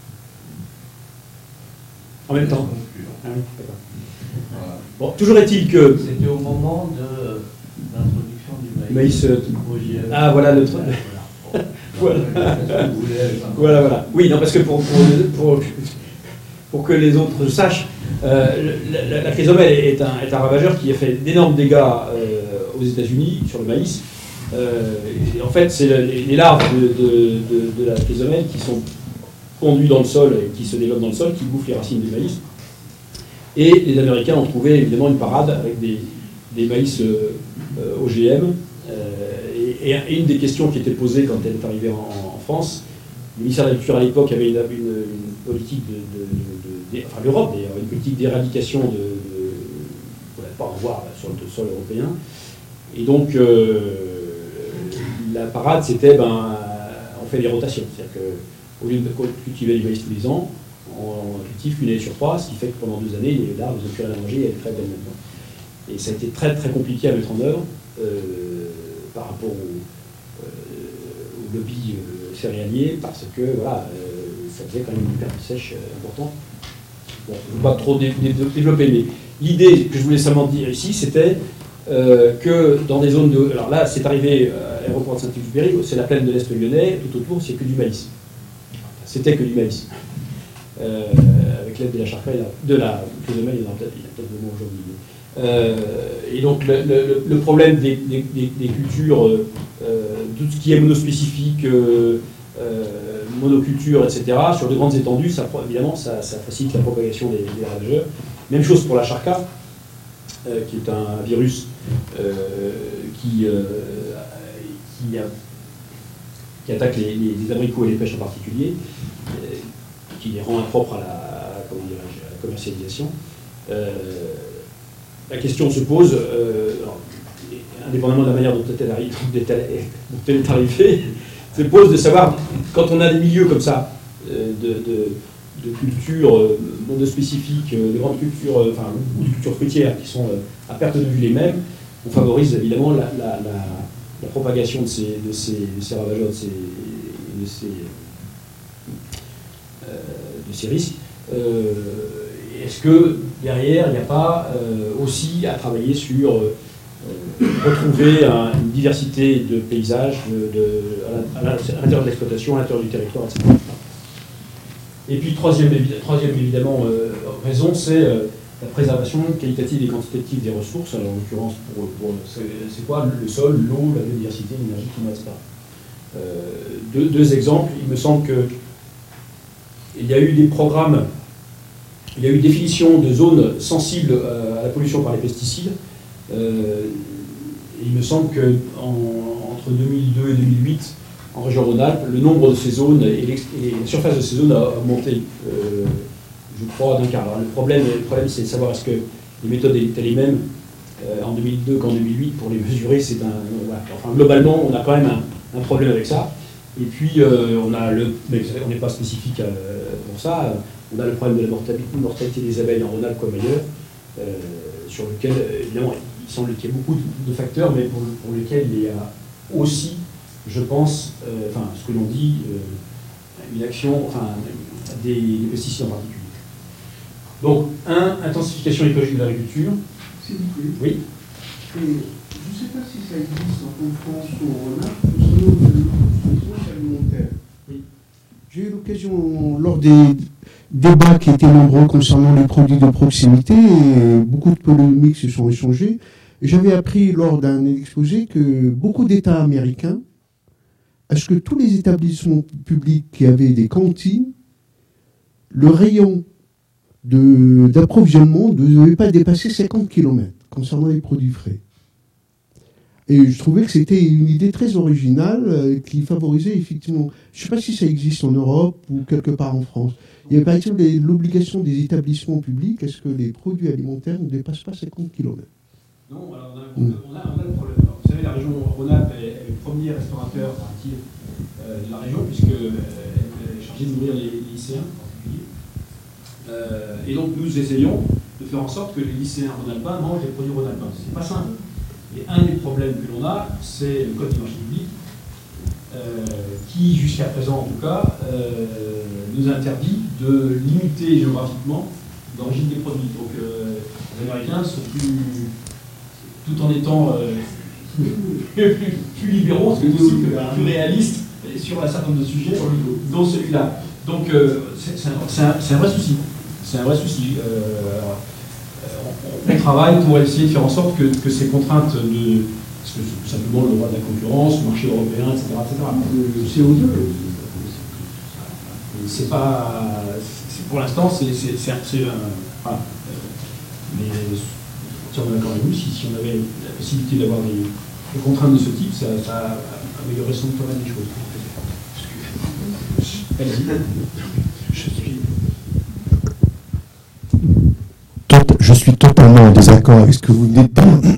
En même temps. Conclure. Ah oui, d'accord. Voilà. Bon, toujours est-il que. C'était au moment de l'introduction du maïs. Maïs, euh, Au G M. Ah, voilà le truc. Voilà. Voilà. Qu'est-ce que vous voulez avec ça? Voilà, voilà. Oui, non, parce que pour, pour, pour, pour que les autres sachent, euh, la, la, la chrysomèle est un, est un ravageur qui a fait d'énormes dégâts euh, aux États-Unis sur le maïs. Euh, et en fait, c'est les, les larves de, de, de, de la chrysomèle qui sont conduites dans le sol et qui se développent dans le sol, qui bouffent les racines du maïs. Et les Américains ont trouvé évidemment une parade avec des, des maïs euh, euh, O G M. Euh, et, et une des questions qui était posée quand elle est arrivée en, en France, le ministère de l'Agriculture à l'époque avait une, une, une politique de, de, de, de enfin l'Europe d'ailleurs, une politique d'éradication de, de on ne pas en voir sur le sol européen. Et donc euh, la parade c'était ben on fait des rotations, c'est-à-dire qu'au lieu de cultiver du maïs tous les ans, on cultive qu'une année sur trois, ce qui fait que pendant deux années les larves n'ont plus rien à manger et elles crèvent d'elles-mêmes. Et ça a été très très compliqué à mettre en œuvre. Euh, par rapport au, euh, au lobby euh, céréalier, parce que voilà, euh, ça faisait quand même une perte sèche euh, importante. Bon, je ne vais pas trop dé dé développer, mais l'idée que je voulais seulement dire ici, c'était euh, que dans des zones de... Alors là, c'est arrivé à l'aéroport de Saint-Exupéry, c'est la plaine de l'Est lyonnais, tout autour, c'est que du maïs. C'était que du maïs. Euh, avec l'aide de la charca, de la chrysomèle, il y en a peut-être peut de moins aujourd'hui. Euh, et donc le, le, le problème des, des, des cultures, euh, tout ce qui est monospécifique, euh, euh, monoculture, et cetera, sur de grandes étendues, ça, évidemment, ça, ça facilite la propagation des, des ravageurs. Même chose pour la charca, euh, qui est un virus euh, qui, euh, qui, a, qui attaque les, les, les abricots et les pêches en particulier, euh, qui les rend impropres à la, comment dirais-je, à la commercialisation. Euh, La question se pose, euh, alors, indépendamment de la manière dont elle est, dont elle est arrivée, se pose de savoir, quand on a des milieux comme ça, euh, de, de, de cultures euh, monospécifiques, euh, de grandes cultures, euh, enfin, ou de cultures fruitières qui sont euh, à perte de vue les mêmes, on favorise évidemment la, la, la, la propagation de ces, de ces, de ces ravageurs, de ces, de ces, euh, de ces risques. Euh, Est-ce que derrière, il n'y a pas euh, aussi à travailler sur euh, retrouver un, une diversité de paysages de, de, à l'intérieur de l'exploitation, à l'intérieur du territoire, et cetera. Et puis, troisième, troisième évidemment, euh, raison, c'est euh, la préservation qualitative et quantitative des ressources. Alors, en l'occurrence, pour, pour, c'est quoi? Le sol, l'eau, la biodiversité, l'énergie, climat, et cetera. Euh, deux, deux exemples. Il me semble qu'il y a eu des programmes. Il y a eu définition de zones sensibles à la pollution par les pesticides. Euh, il me semble qu'entre deux mille deux et deux mille huit, en région Rhône-Alpes, le nombre de ces zones et, et la surface de ces zones a augmenté, euh, je crois, d'un quart. Alors, le problème, le problème c'est de savoir est-ce que les méthodes étaient les mêmes euh, en deux mille deux qu'en deux mille huit pour les mesurer. C'est un, voilà. Enfin, globalement, on a quand même un, un problème avec ça. Et puis, euh, on a le, mais on n'est pas spécifique euh, pour ça. On a le problème de la mortalité, mortalité des abeilles en Rhône-Alpes comme ailleurs, euh, sur lequel, évidemment, il semble qu'il y ait beaucoup de, de facteurs, mais pour, pour lesquels il y a aussi, je pense, euh, enfin, ce que l'on dit, euh, une action, enfin, des, des pesticides en particulier. Donc, un, intensification écologique de l'agriculture. S'il vous plaît. Oui. Et je ne sais pas si ça existe en France ou en Rhône-Alpes, selon le besoin alimentaire. Oui. J'ai eu l'occasion, lors des débats qui étaient nombreux concernant les produits de proximité, et beaucoup de polémiques se sont échangées. J'avais appris lors d'un exposé que beaucoup d'États américains, à ce que tous les établissements publics qui avaient des cantines, le rayon d'approvisionnement ne devait pas dépasser cinquante kilomètres concernant les produits frais. Et je trouvais que c'était une idée très originale euh, qui favorisait effectivement, je ne sais pas si ça existe en Europe ou quelque part en France. Il y a par exemple l'obligation des établissements publics, est-ce que les produits alimentaires ne dépassent pas cinquante kilomètres? Non, alors on a, mm. on, a, on a le problème. Alors, vous savez, la région Rhône-Alpes est, est le premier restaurateur euh, de la région, puisqu'elle euh, est chargée d'ouvrir les, les lycéens en particulier. Euh, et donc nous essayons de faire en sorte que les lycéens rhône-alpins mangent des produits rhône-alpins. C'est pas simple. Et un des problèmes que l'on a, c'est le code des marchés publics, euh, qui, jusqu'à présent en tout cas, euh, nous interdit de limiter géographiquement l'origine des produits. Donc euh, les Américains sont plus, tout en étant euh, plus, plus libéraux, c'est aussi plus réalistes sur un certain nombre de sujets, dont celui-là. Donc euh, c'est un, un, un vrai souci. C'est un vrai souci. Euh, alors, on, on travaille pour essayer de faire en sorte que, que ces contraintes de, parce que tout simplement le droit de la concurrence, le marché européen, et cetera, et cetera. Le C O deux, c'est pas, c'est, pour l'instant, c'est un, voilà. Mais si on est d'accord avec vous, si, si on avait la possibilité d'avoir des, des contraintes de ce type, ça, ça améliorerait sans doute pas mal des choses. Je suis... Je suis totalement en désaccord avec ce que vous venez de dire.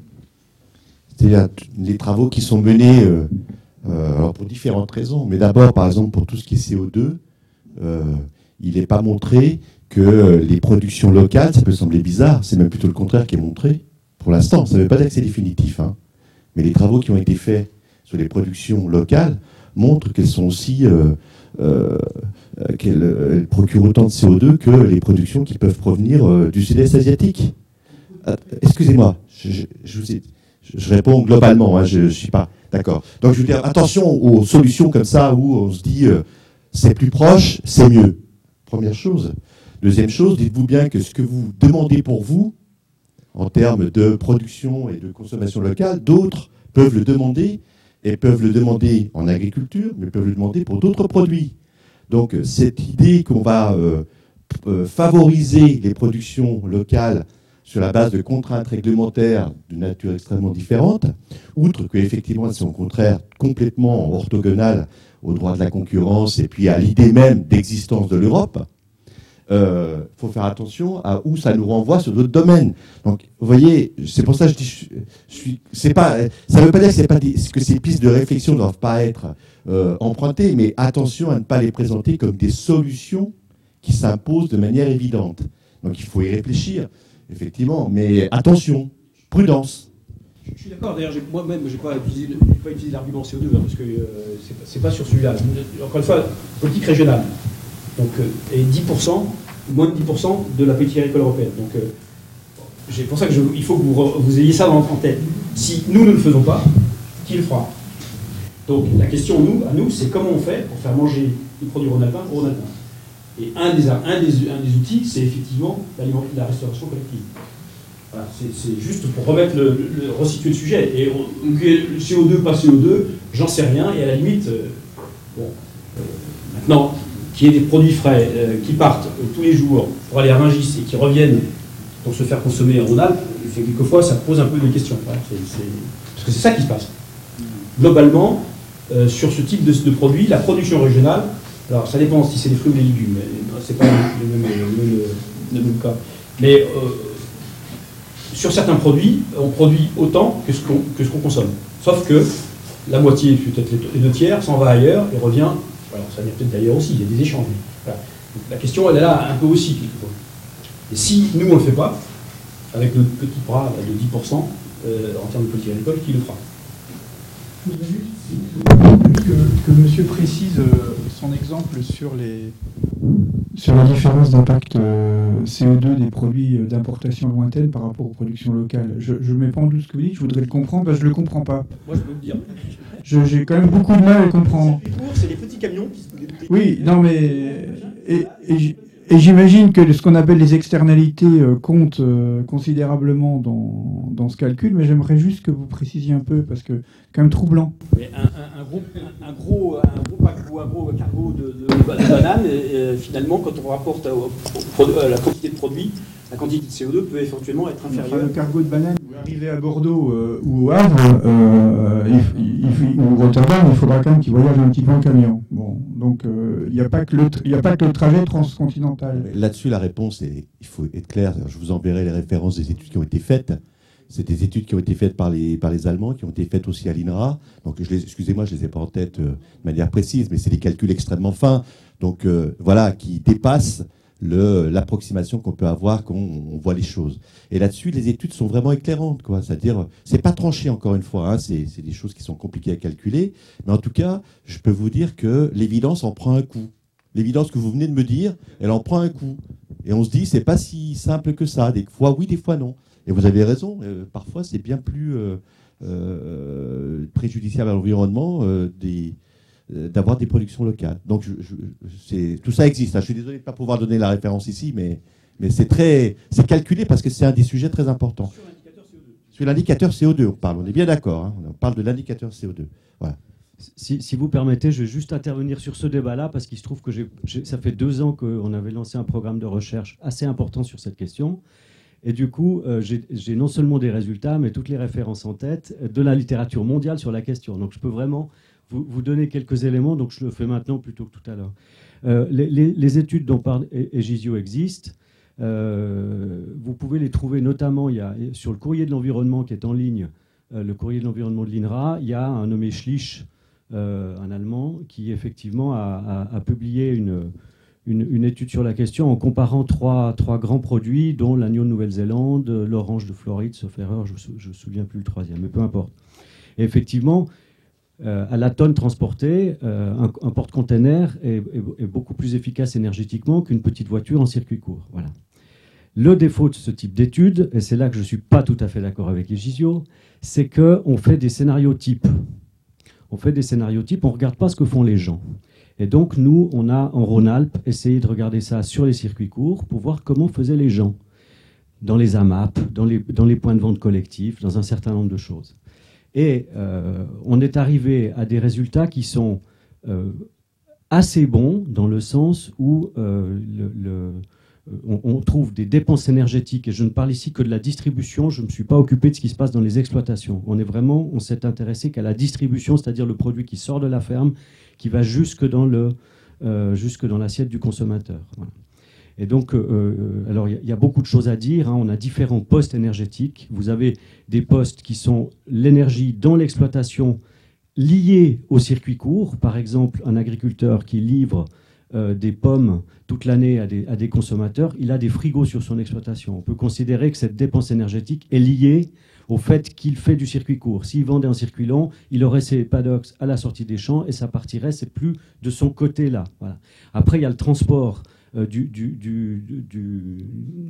C'est-à-dire les travaux qui sont menés euh, euh, alors pour différentes raisons. Mais d'abord, par exemple, pour tout ce qui est C O deux, euh, il n'est pas montré que les productions locales, ça peut sembler bizarre, c'est même plutôt le contraire qui est montré pour l'instant. Ça ne veut pas dire que c'est définitif, hein. Mais les travaux qui ont été faits sur les productions locales montrent qu'elles sont aussi... Euh, euh, qu'elles euh, procurent autant de C O deux que les productions qui peuvent provenir euh, du sud-est asiatique. Euh, Excusez-moi, je, je, je, vous ai, je, je réponds globalement, hein, je ne suis pas d'accord. Donc je veux dire, attention aux solutions comme ça où on se dit euh, c'est plus proche, c'est mieux. Première chose. Deuxième chose, dites-vous bien que ce que vous demandez pour vous, en termes de production et de consommation locale, d'autres peuvent le demander, et peuvent le demander en agriculture, mais peuvent le demander pour d'autres produits. Donc cette idée qu'on va euh, euh, favoriser les productions locales sur la base de contraintes réglementaires de nature extrêmement différente, outre qu'effectivement elles sont au contraire complètement orthogonales au droit de la concurrence et puis à l'idée même d'existence de l'Europe, il euh, faut faire attention à où ça nous renvoie sur d'autres domaines. Donc, vous voyez, c'est pour ça que je dis, je, je suis, c'est pas, ça ne veut pas dire que, c'est pas des, que ces pistes de réflexion ne doivent pas être euh, empruntées, mais attention à ne pas les présenter comme des solutions qui s'imposent de manière évidente. Donc, il faut y réfléchir, effectivement, mais attention, prudence. Je suis d'accord, d'ailleurs, moi-même, je n'ai pas utilisé, pas utilisé l'argument C O deux, hein, parce que euh, c'est pas, pas sur celui-là. Encore une fois, politique régionale. Donc, euh, et dix pour cent, moins de dix pour cent de la politique agricole européenne. Donc, euh, c'est pour ça qu'il faut que vous, vous ayez ça en, en tête. Si nous ne le faisons pas, qui le fera? Donc, la question, nous, à nous, c'est comment on fait pour faire manger les produits rhône-alpins pour rhône-alpins. Et un des, un, des, un des outils, c'est effectivement la restauration collective. Voilà, c'est juste pour remettre le, le, le resituer le sujet. Et on, le C O deux, pas C O deux, j'en sais rien, et à la limite, euh, bon, euh, maintenant, qu'il y ait des produits frais euh, qui partent euh, tous les jours pour aller à Rungis et qui reviennent pour se faire consommer en Rhône-Alpes, quelquefois ça pose un peu des questions. Voilà, c'est, c'est... Parce que c'est ça qui se passe. Globalement, euh, sur ce type de, de produit, la production régionale, alors ça dépend si c'est des fruits ou des légumes, c'est pas le même, le même, le même cas. Mais euh, sur certains produits, on produit autant que ce qu'on que ce qu'on consomme. Sauf que la moitié, peut-être les deux tiers, s'en va ailleurs et revient. Alors, ça vient peut-être d'ailleurs aussi, il y a des échanges. Voilà. Donc, la question, elle est là un peu aussi, quelquefois. Et si nous, on ne le fait pas, avec notre petit bras de dix pour cent euh, en termes de politique agricole, qui le fera? Je voudrais juste que, que monsieur précise euh, son exemple sur, les, sur la différence d'impact euh, C O deux des produits d'importation lointaine par rapport aux productions locales. Je ne mets pas en doute ce que vous dites, je voudrais le comprendre, parce que je ne le comprends pas. Moi, je peux le dire. J'ai quand même beaucoup de mal à comprendre. C'est les petits camions qui se... Oui, non, mais... Et, et, et j'imagine que ce qu'on appelle les externalités euh, comptent euh, considérablement dans, dans ce calcul, mais j'aimerais juste que vous précisiez un peu, parce que c'est quand même troublant. Mais un, un, un, gros, un, un gros, un gros, paquebot, un gros cargo de, de, de bananes, euh, finalement, quand on rapporte à, au, au, à la quantité de produits, la quantité de C O deux peut éventuellement être inférieure. Enfin, le cargo de bananes, vous arrivez à Bordeaux euh, ou au Havre, euh, il, il, ou Rotterdam, il faudra quand même qu'il voyage un petit peu en camion. Bon, donc il n'y a pas que le, il a pas que le trajet transcontinental. Là-dessus, la réponse est, il faut être clair. Je vous enverrai les références des études qui ont été faites. C'est des études qui ont été faites par les, par les Allemands, qui ont été faites aussi à l'INRA. Donc, je les, excusez-moi, je ne les ai pas en tête euh, de manière précise, mais c'est des calculs extrêmement fins. Donc, euh, voilà, qui dépassent le, l'approximation qu'on peut avoir quand on, on voit les choses. Et là-dessus, les études sont vraiment éclairantes, quoi. C'est-à-dire, c'est pas tranché encore une fois, hein, c'est, c'est des choses qui sont compliquées à calculer, mais en tout cas, je peux vous dire que l'évidence en prend un coup. L'évidence que vous venez de me dire, elle en prend un coup. Et on se dit, c'est pas si simple que ça. Des fois oui, des fois non. Et vous avez raison, euh, parfois c'est bien plus euh, euh, préjudiciable à l'environnement euh, des, euh, d'avoir des productions locales. Donc je, je, c'est, tout ça existe. Hein. Je suis désolé de ne pas pouvoir donner la référence ici, mais, mais c'est, très, c'est calculé parce que c'est un des sujets très importants. Sur l'indicateur C O deux. Sur l'indicateur C O deux, on parle. On est bien d'accord. Hein. On parle de l'indicateur C O deux. Voilà. Si, si vous permettez, je vais juste intervenir sur ce débat-là, parce qu'il se trouve que j'ai, j'ai, ça fait deux ans qu'on avait lancé un programme de recherche assez important sur cette question. Et du coup, euh, j'ai, j'ai non seulement des résultats, mais toutes les références en tête de la littérature mondiale sur la question. Donc je peux vraiment vous, vous donner quelques éléments, donc je le fais maintenant plutôt que tout à l'heure. Euh, les, les, les études dont parle Egisio existent. Euh, vous pouvez les trouver notamment il y a, sur le courrier de l'environnement qui est en ligne, euh, le courrier de l'environnement de l'I N R A. Il y a un nommé Schlich, Euh, un Allemand, qui effectivement a, a, a publié une, une, une étude sur la question en comparant trois, trois grands produits, dont l'agneau de Nouvelle-Zélande, l'orange de Floride, sauf erreur, je ne me souviens plus le troisième, mais peu importe. Et effectivement, euh, à la tonne transportée, euh, un, un porte-container est, est, est beaucoup plus efficace énergétiquement qu'une petite voiture en circuit court. Voilà. Le défaut de ce type d'étude, et c'est là que je ne suis pas tout à fait d'accord avec Egisio, c'est qu'on fait des scénarios types. On fait des scénarios types, on ne regarde pas ce que font les gens. Et donc, nous, on a, en Rhône-Alpes, essayé de regarder ça sur les circuits courts pour voir comment faisaient les gens, dans les A M A P, dans les, dans les points de vente collectifs, dans un certain nombre de choses. Et euh, on est arrivé à des résultats qui sont euh, assez bons, dans le sens où euh, le... le On, on trouve des dépenses énergétiques, et je ne parle ici que de la distribution, je ne me suis pas occupé de ce qui se passe dans les exploitations. On est vraiment, on s'est intéressé qu'à la distribution, c'est-à-dire le produit qui sort de la ferme, qui va jusque dans, le, euh, jusque dans l'assiette du consommateur. Voilà. Et donc, euh, alors il y, y a beaucoup de choses à dire, hein. On a différents postes énergétiques. Vous avez des postes qui sont l'énergie dans l'exploitation liée au circuit court. Par exemple, un agriculteur qui livre Euh, des pommes toute l'année à des, à des consommateurs, il a des frigos sur son exploitation. On peut considérer que cette dépense énergétique est liée au fait qu'il fait du circuit court. S'il vendait en circuit long, il aurait ses paddocks à la sortie des champs et ça partirait, c'est plus de son côté-là. Voilà. Après, il y a le transport euh, du, du, du, du,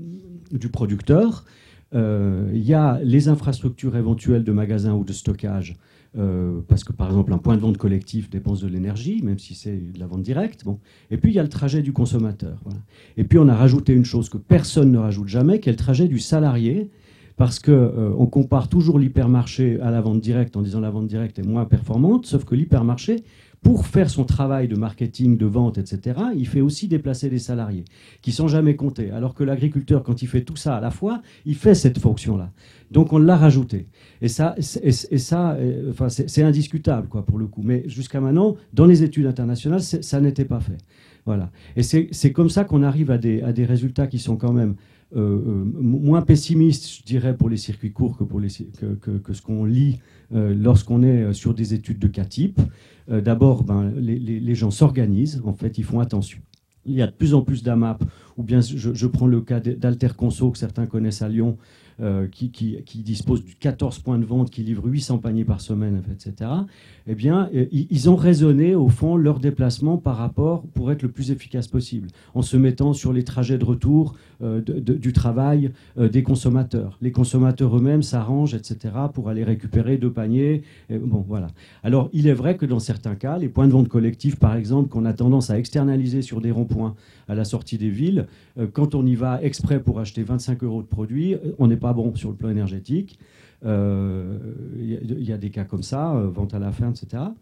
du producteur. Euh, il y a les infrastructures éventuelles de magasins ou de stockage. Euh, parce que, par exemple, un point de vente collectif dépense de l'énergie, même si c'est de la vente directe. Bon. Et puis, il y a le trajet du consommateur. Voilà. Et puis, on a rajouté une chose que personne ne rajoute jamais, qui est le trajet du salarié, parce qu'on euh, compare toujours l'hypermarché à la vente directe en disant la vente directe est moins performante, sauf que l'hypermarché, pour faire son travail de marketing, de vente, et cetera, il fait aussi déplacer des salariés qui ne sont jamais comptés. Alors que l'agriculteur, quand il fait tout ça à la fois, il fait cette fonction-là. Donc on l'a rajouté. Et ça, et, et ça et, enfin, c'est, c'est indiscutable, quoi, pour le coup. Mais jusqu'à maintenant, dans les études internationales, ça n'était pas fait. Voilà. Et c'est, c'est comme ça qu'on arrive à des, à des résultats qui sont quand même euh, euh, moins pessimistes, je dirais, pour les circuits courts que, pour les, que, que, que ce qu'on lit euh, lorsqu'on est sur des études de cas type. Euh, d'abord, ben, les, les, les gens s'organisent, en fait, ils font attention. Il y a de plus en plus d'A M A P, ou bien je, je prends le cas d'Alterconso, que certains connaissent à Lyon, euh, qui, qui, qui dispose de quatorze points de vente, qui livre huit cents paniers par semaine, et cetera. Eh bien, ils ont raisonné, au fond, leur déplacement par rapport, pour être le plus efficace possible, en se mettant sur les trajets de retour euh, de, de, du travail euh, des consommateurs. Les consommateurs eux-mêmes s'arrangent, et cetera, pour aller récupérer deux paniers. Et bon, voilà. Alors, il est vrai que dans certains cas, les points de vente collectifs, par exemple, qu'on a tendance à externaliser sur des ronds-points à la sortie des villes, euh, quand on y va exprès pour acheter vingt-cinq euros de produits, on n'est pas bon sur le plan énergétique. Il euh, y, y a des cas comme ça, euh, vente à la fin, et cetera.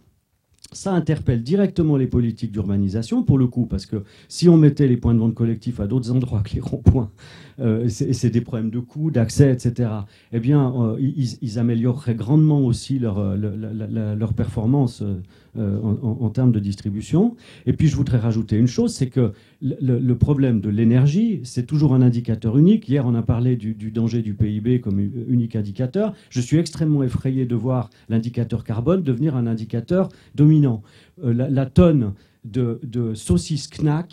Ça interpelle directement les politiques d'urbanisation, pour le coup, parce que si on mettait les points de vente collectifs à d'autres endroits que les ronds-points, euh, c'est, c'est des problèmes de coût, d'accès, et cetera, eh bien, euh, ils, ils amélioreraient grandement aussi leur, leur, leur, leur performance euh, en, en, en termes de distribution. Et puis, je voudrais rajouter une chose, c'est que le, le problème de l'énergie, c'est toujours un indicateur unique. Hier, on a parlé du, du danger du P I B comme unique indicateur. Je suis extrêmement effrayé de voir l'indicateur carbone devenir un indicateur dominant. Euh, la, la tonne de, de saucisses Knack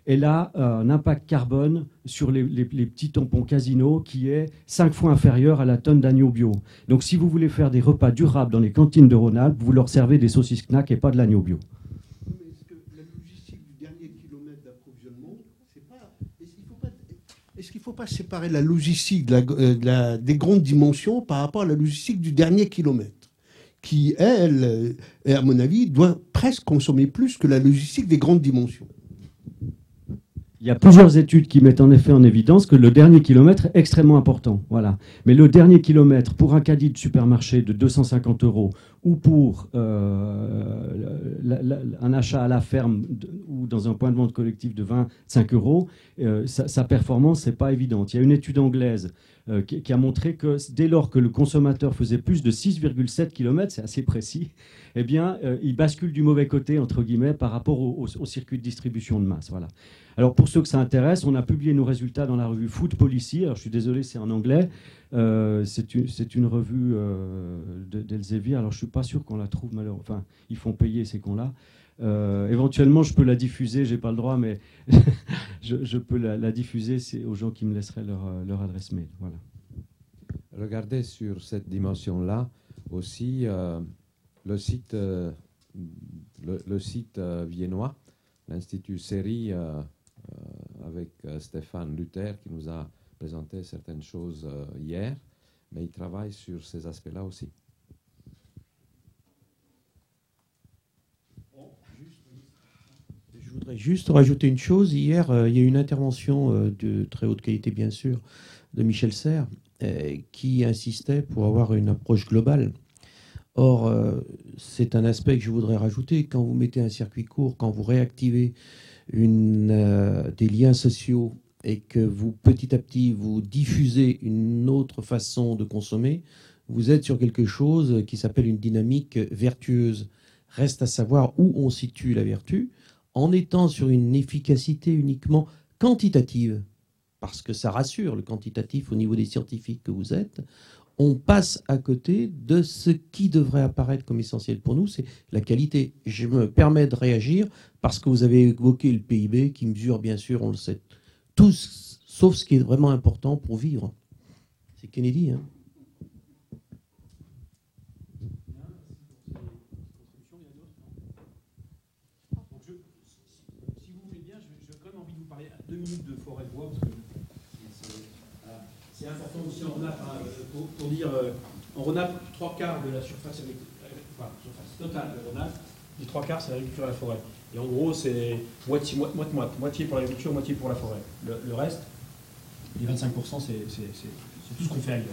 elle a un impact carbone sur les, les, les petits tampons Casino qui est cinq fois inférieur à la tonne d'agneau bio. Donc si vous voulez faire des repas durables dans les cantines de Rhône-Alpes, vous leur servez des saucisses Knack et pas de l'agneau bio. Est-ce que la logistique du dernier kilomètre d'approvisionnement, c'est pas... Est-ce qu'il ne faut pas... Est-ce qu'il faut pas séparer la logistique de la, de la, des grandes dimensions par rapport à la logistique du dernier kilomètre, qui, elle, à mon avis, doit presque consommer plus que la logistique des grandes dimensions? Il y a plusieurs études qui mettent en effet en évidence que le dernier kilomètre est extrêmement important. Voilà. Mais le dernier kilomètre, pour un caddie de supermarché de deux cent cinquante euros ou pour euh, la, la, un achat à la ferme de, ou dans un point de vente collectif de vingt-cinq euros, euh, sa, sa performance n'est pas évidente. Il y a une étude anglaise euh, qui, qui a montré que dès lors que le consommateur faisait plus de six virgule sept kilomètres, c'est assez précis, eh bien, euh, il bascule du mauvais côté, entre guillemets, par rapport au, au, au circuit de distribution de masse. Voilà. Alors, pour ceux que ça intéresse, on a publié nos résultats dans la revue Food Policy. Alors, je suis désolé, c'est en anglais. Euh, c'est une, c'est une revue euh, d'Elsevier. Alors, je ne suis pas sûr qu'on la trouve, malheureusement. Enfin, ils font payer ces cons-là. Euh, éventuellement, je peux la diffuser. Je n'ai pas le droit, mais je, je peux la, la diffuser aux gens qui me laisseraient leur, leur adresse mail. Voilà. Regardez sur cette dimension-là aussi euh, le site, euh, le, le site euh, viennois, l'Institut Série, euh, euh, avec euh, Stéphane Luther, qui nous a présenté certaines choses euh, hier, mais il travaille sur ces aspects-là aussi. Je voudrais juste rajouter une chose. Hier, euh, il y a eu une intervention euh, de très haute qualité, bien sûr, de Michel Serres, euh, qui insistait pour avoir une approche globale. Or, euh, c'est un aspect que je voudrais rajouter. Quand vous mettez un circuit court, quand vous réactivez une, euh, des liens sociaux et que vous, petit à petit, vous diffusez une autre façon de consommer, vous êtes sur quelque chose qui s'appelle une dynamique vertueuse. Reste à savoir où on situe la vertu, en étant sur une efficacité uniquement quantitative, parce que ça rassure le quantitatif au niveau des scientifiques que vous êtes, on passe à côté de ce qui devrait apparaître comme essentiel pour nous, c'est la qualité. Je me permets de réagir parce que vous avez évoqué le P I B qui mesure, bien sûr, on le sait tous, sauf ce qui est vraiment important pour vivre. C'est Kennedy, hein. Deux minutes de forêt de bois, parce que c'est important aussi en Rhône-Alpes, hein, pour, pour dire, euh, en Rhône-Alpes, trois quarts de la surface, enfin, surface totale de Rhône-Alpes, les trois quarts, c'est l'agriculture et la forêt. Et en gros, c'est moitié, moitié, moitié, moitié pour l'agriculture, moitié pour la forêt. Le, le reste, les vingt-cinq pour cent, c'est tout ce qu'on fait ailleurs.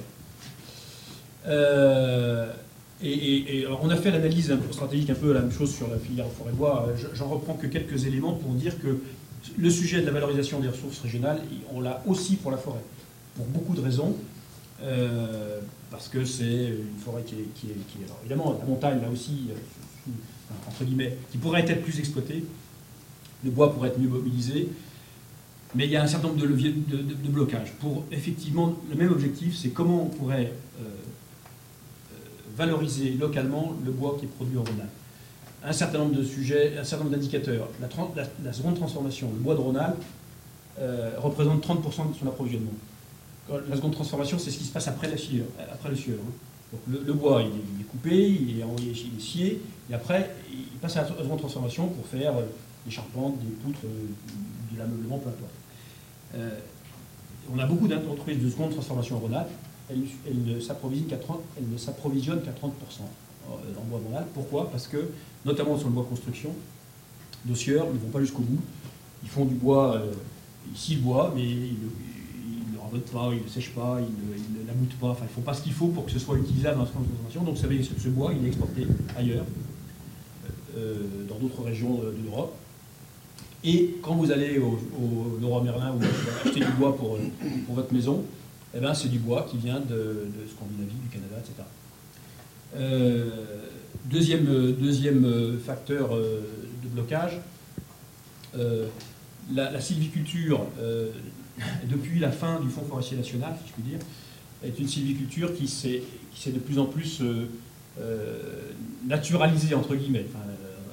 Euh, et, et, et alors on a fait l'analyse stratégique un peu la même chose sur la filière forêt de bois. J'en reprends que quelques éléments pour dire que le sujet de la valorisation des ressources régionales, on l'a aussi pour la forêt, pour beaucoup de raisons, euh, parce que c'est une forêt qui est, qui est, qui est alors évidemment, la montagne, là aussi, euh, entre guillemets, qui pourrait être plus exploitée, le bois pourrait être mieux mobilisé, mais il y a un certain nombre de leviers de, de, de blocage. Pour effectivement, le même objectif, c'est comment on pourrait euh, valoriser localement le bois qui est produit en Rhône-Alpes. Un certain nombre de sujets, un certain nombre d'indicateurs. La, la, la seconde transformation, le bois de Rhône-Alpes, euh, représente trente pour cent de son approvisionnement. La seconde transformation, c'est ce qui se passe après la sciure, après le sieur. Hein. Donc le, le bois, il est, il est coupé, il est, envoyé, il est scié, et après, il passe à la seconde transformation pour faire euh, des charpentes, des poutres, euh, de l'ameublement, peu importe. Euh, on a beaucoup d'entreprises de seconde transformation en Rhône-Alpes, elles, elles ne s'approvisionnent qu'à trente pour cent. En bois de Rhône-Alpes. Pourquoi? Parce que, notamment sur le bois construction, nos scieurs ne vont pas jusqu'au bout. Ils font du bois, euh, ils scient le bois, mais ils ne le rabotent pas, ils ne le sèchent pas, ils ne l'amoutent pas. Enfin, ils ne font pas ce qu'il faut pour que ce soit utilisable dans la transformation. Donc, vous savez, ce, ce bois, il est exporté ailleurs, euh, dans d'autres régions de, de l'Europe. Et quand vous allez au, au Leroy Merlin ou vous allez acheter du bois pour, pour votre maison, eh ben, c'est du bois qui vient de, de Scandinavie, du Canada, et cetera. Euh, deuxième, deuxième facteur euh, de blocage, euh, la, la sylviculture, euh, depuis la fin du Fonds forestier national, si je puis dire, est une sylviculture qui s'est de plus en plus euh, euh, naturalisée, entre guillemets. Enfin, la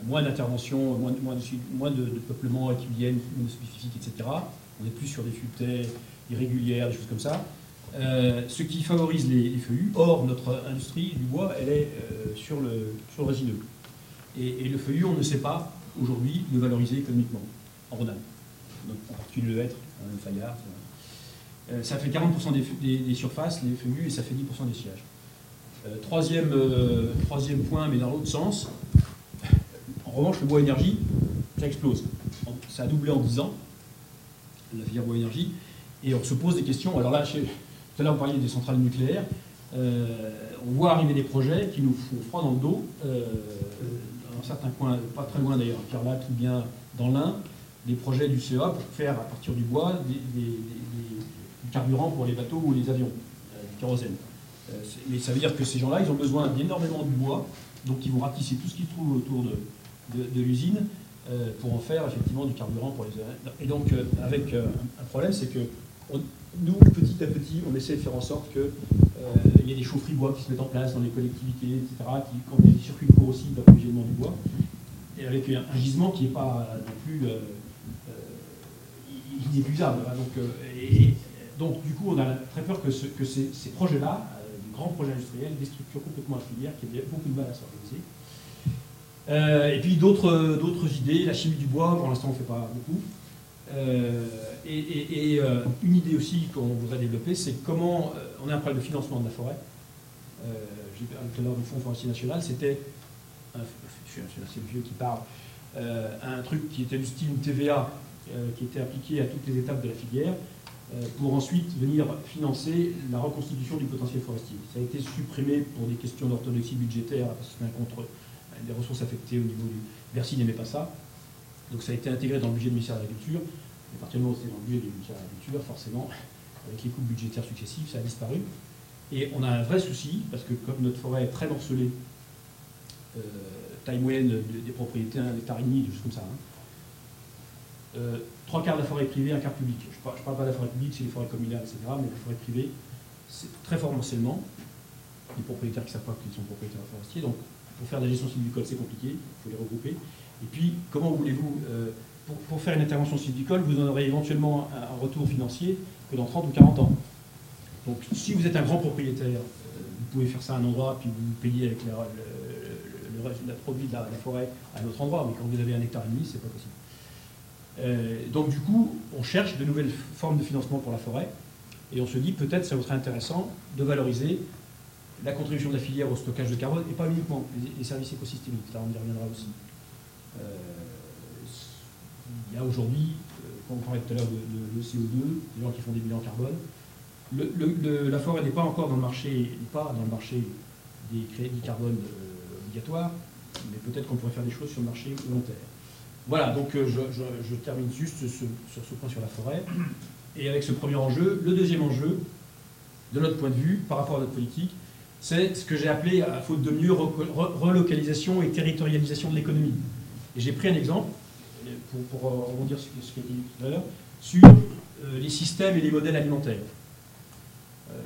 moins d'intervention, moins, moins, de, moins de, de peuplement qui viennent, monospécifiques, et cetera. On est plus sur des futaies irrégulières, des choses comme ça. Euh, ce qui favorise les, les feuillus. Or, notre industrie du bois, elle est euh, sur, le, sur le résineux. Et, et le feuillu, on ne sait pas aujourd'hui le valoriser économiquement, en Rhône-Alpes. Donc, en particulier le hêtre, le fayard. Euh, ça fait quarante pour cent des, des, des surfaces, les feuillus, et ça fait dix pour cent des sillages. Euh, troisième, euh, troisième point, mais dans l'autre sens, en revanche, le bois énergie, ça explose. Ça a doublé en dix ans, la filière bois énergie, et on se pose des questions. Alors là, chez, tout à l'heure, on parlait des centrales nucléaires. Euh, on voit arriver des projets qui nous font froid dans le dos, euh, dans certains coins, pas très loin d'ailleurs, car là, tout bien dans l'Ain, des projets du C E A pour faire à partir du bois des, des, des, des, du carburant pour les bateaux ou les avions, euh, du kérosène. Euh, mais ça veut dire que ces gens-là, ils ont besoin d'énormément de bois, donc ils vont ratisser tout ce qu'ils trouvent autour de, de, de l'usine euh, pour en faire effectivement du carburant pour les avions. Et donc, euh, avec euh, un problème, c'est que on, nous, petit à petit, on essaie de faire en sorte qu'il euh, y ait des chaufferies bois qui se mettent en place dans les collectivités, et cetera, qui, quand il y a des circuits courts aussi d'approvisionnement du bois, et avec un, un gisement qui n'est pas non plus euh, euh, inépuisable. Hein, donc, euh, et, donc, du coup, on a très peur que, ce, que ces, ces projets-là, euh, des grands projets industriels, déstructurent complètement la filière, qui a beaucoup de mal à s'organiser. Euh, et puis d'autres d'autres idées, la chimie du bois, pour l'instant on ne fait pas beaucoup. Euh, et et, et euh, une idée aussi qu'on voudrait développer, c'est comment, euh, on a un problème de financement de la forêt. Euh, J'ai parlé tout à l'heure du Fonds forestier national, c'était, c'est le vieux qui parle, euh, un truc qui était du style une T V A, euh, qui était appliqué à toutes les étapes de la filière, euh, pour ensuite venir financer la reconstitution du potentiel forestier. Ça a été supprimé pour des questions d'orthodoxie budgétaire, parce que c'est un contre des ressources affectées au niveau du... Bercy n'aimait pas ça. Donc ça a été intégré dans le budget du ministère de l'Agriculture. Et à partir du moment où c'était dans le budget du ministère de l'Agriculture, forcément, avec les coupes budgétaires successives, ça a disparu. Et on a un vrai souci, parce que comme notre forêt est très morcelée, euh, taille moyenne de, des propriétés, un hectare et demi, des choses comme ça, hein, euh, trois quarts de la forêt privée, un quart public. Je ne parle, parle pas de la forêt publique, c'est les forêts communales, et cetera, mais la forêt privée, c'est très fort morcellement. Les propriétaires qui ne savent pas qu'ils sont propriétaires forestiers, donc pour faire de la gestion sylvicole, c'est compliqué, il faut les regrouper. Et puis, comment voulez-vous, euh, pour, pour faire une intervention sylvicole, vous en aurez éventuellement un, un retour financier que dans trente ou quarante ans. Donc, si vous êtes un grand propriétaire, euh, vous pouvez faire ça à un endroit, puis vous payez avec la, le, le, le, le produit de la, la forêt à un autre endroit, mais quand vous avez un hectare et demi, c'est pas possible. Euh, donc, du coup, on cherche de nouvelles formes de financement pour la forêt, et on se dit, peut-être ça serait intéressant de valoriser la contribution de la filière au stockage de carbone, et pas uniquement les, les services écosystémiques, ça on y reviendra aussi. Euh, il y a aujourd'hui, euh, comme on parlait tout à l'heure de, de, de C O deux, des gens qui font des bilans carbone, le, le, le, la forêt n'est pas encore dans le marché, n'est pas dans le marché des crédits carbone euh, obligatoires, mais peut-être qu'on pourrait faire des choses sur le marché volontaire. Voilà, donc euh, je, je, je termine juste ce, sur ce point sur la forêt, et avec ce premier enjeu. Le deuxième enjeu, de notre point de vue, par rapport à notre politique, c'est ce que j'ai appelé, à faute de mieux, relocalisation et territorialisation de l'économie. Et j'ai pris un exemple, pour, pour rebondir sur ce qui a été dit tout à l'heure, sur euh, les systèmes et les modèles alimentaires. Euh,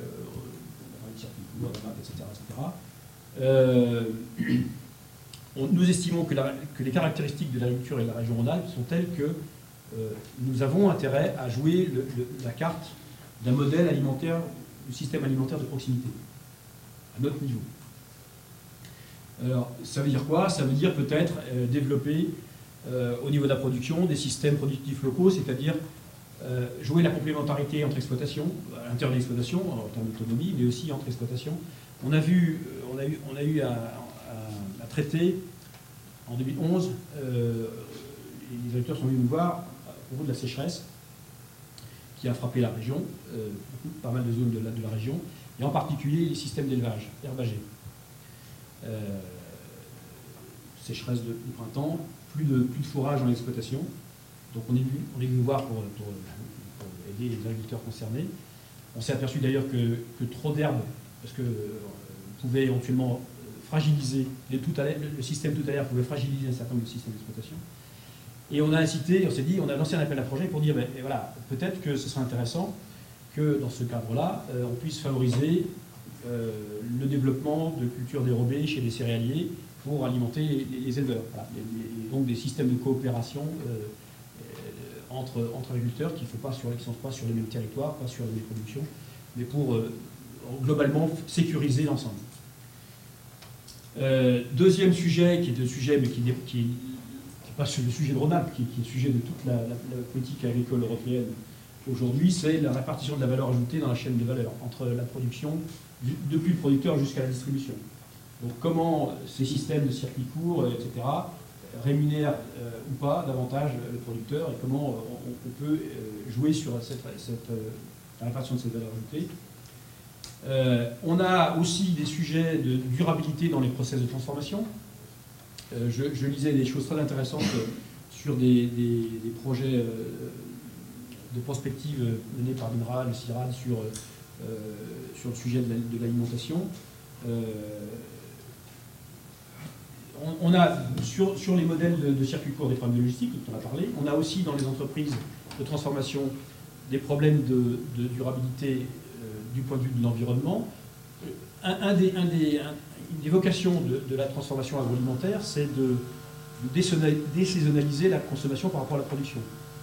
et cetera, et cetera. Euh, on, nous estimons que, la, que les caractéristiques de l'agriculture et de la région Rhône-Alpes sont telles que euh, nous avons intérêt à jouer le, le, la carte d'un modèle alimentaire, du système alimentaire de proximité, à notre niveau. Alors, ça veut dire quoi? Ça veut dire peut-être euh, développer euh, au niveau de la production des systèmes productifs locaux, c'est-à-dire euh, jouer la complémentarité entre exploitations, à l'intérieur de l'exploitation, en termes d'autonomie, mais aussi entre exploitations. On a vu, on a eu, on a eu à, à, à traiter en deux mille onze, euh, les agriculteurs sont venus nous voir à propos de la sécheresse qui a frappé la région, euh, beaucoup, pas mal de zones de la, de la région, et en particulier les systèmes d'élevage herbagé. Euh, sécheresse de, du printemps, plus de, plus de fourrage dans l'exploitation. Donc on est venu, on est venu nous voir pour, pour, pour aider les agriculteurs concernés. On s'est aperçu d'ailleurs que, que trop d'herbes, parce que euh, pouvait éventuellement fragiliser, les tout à le, le système tout à l'heure pouvait fragiliser un certain nombre de systèmes d'exploitation. Et on a incité, on s'est dit, on a lancé un appel à projet pour dire, ben, et voilà, peut-être que ce serait intéressant que dans ce cadre-là, euh, on puisse favoriser euh, le développement de cultures dérobées chez les céréaliers pour alimenter les, les éleveurs. Voilà. Les, les, donc des systèmes de coopération euh, euh, entre, entre agriculteurs qui ne sont pas sur, qui sont pas sur les mêmes territoires, pas sur les mêmes productions, mais pour euh, globalement sécuriser l'ensemble. Euh, deuxième sujet, qui est le sujet, mais qui n'est qui, qui pas le sujet de Rhône-Alpes, qui, qui est le sujet de toute la, la, la politique agricole européenne aujourd'hui, c'est la répartition de la valeur ajoutée dans la chaîne de valeur, entre la production, depuis le producteur jusqu'à la distribution. Donc comment ces systèmes de circuits courts, et cetera, rémunèrent euh, ou pas davantage le producteur, et comment on, on peut euh, jouer sur cette, cette, euh, la répartition de cette valeur ajoutée. Euh, on a aussi des sujets de durabilité dans les process de transformation. Euh, je, je lisais des choses très intéressantes sur des, des, des projets euh, de prospective menés par l'INRA, le CIRAD, sur, euh, sur le sujet de l'alimentation. Euh, on, on a sur, sur les modèles de, de circuits courts des problèmes de logistique, dont on a parlé. On a aussi dans les entreprises de transformation des problèmes de, de durabilité du point de vue de l'environnement. Un, un des, un des, un, une des vocations de, de la transformation agroalimentaire, c'est de, de désaisonnaliser la consommation par rapport à la production.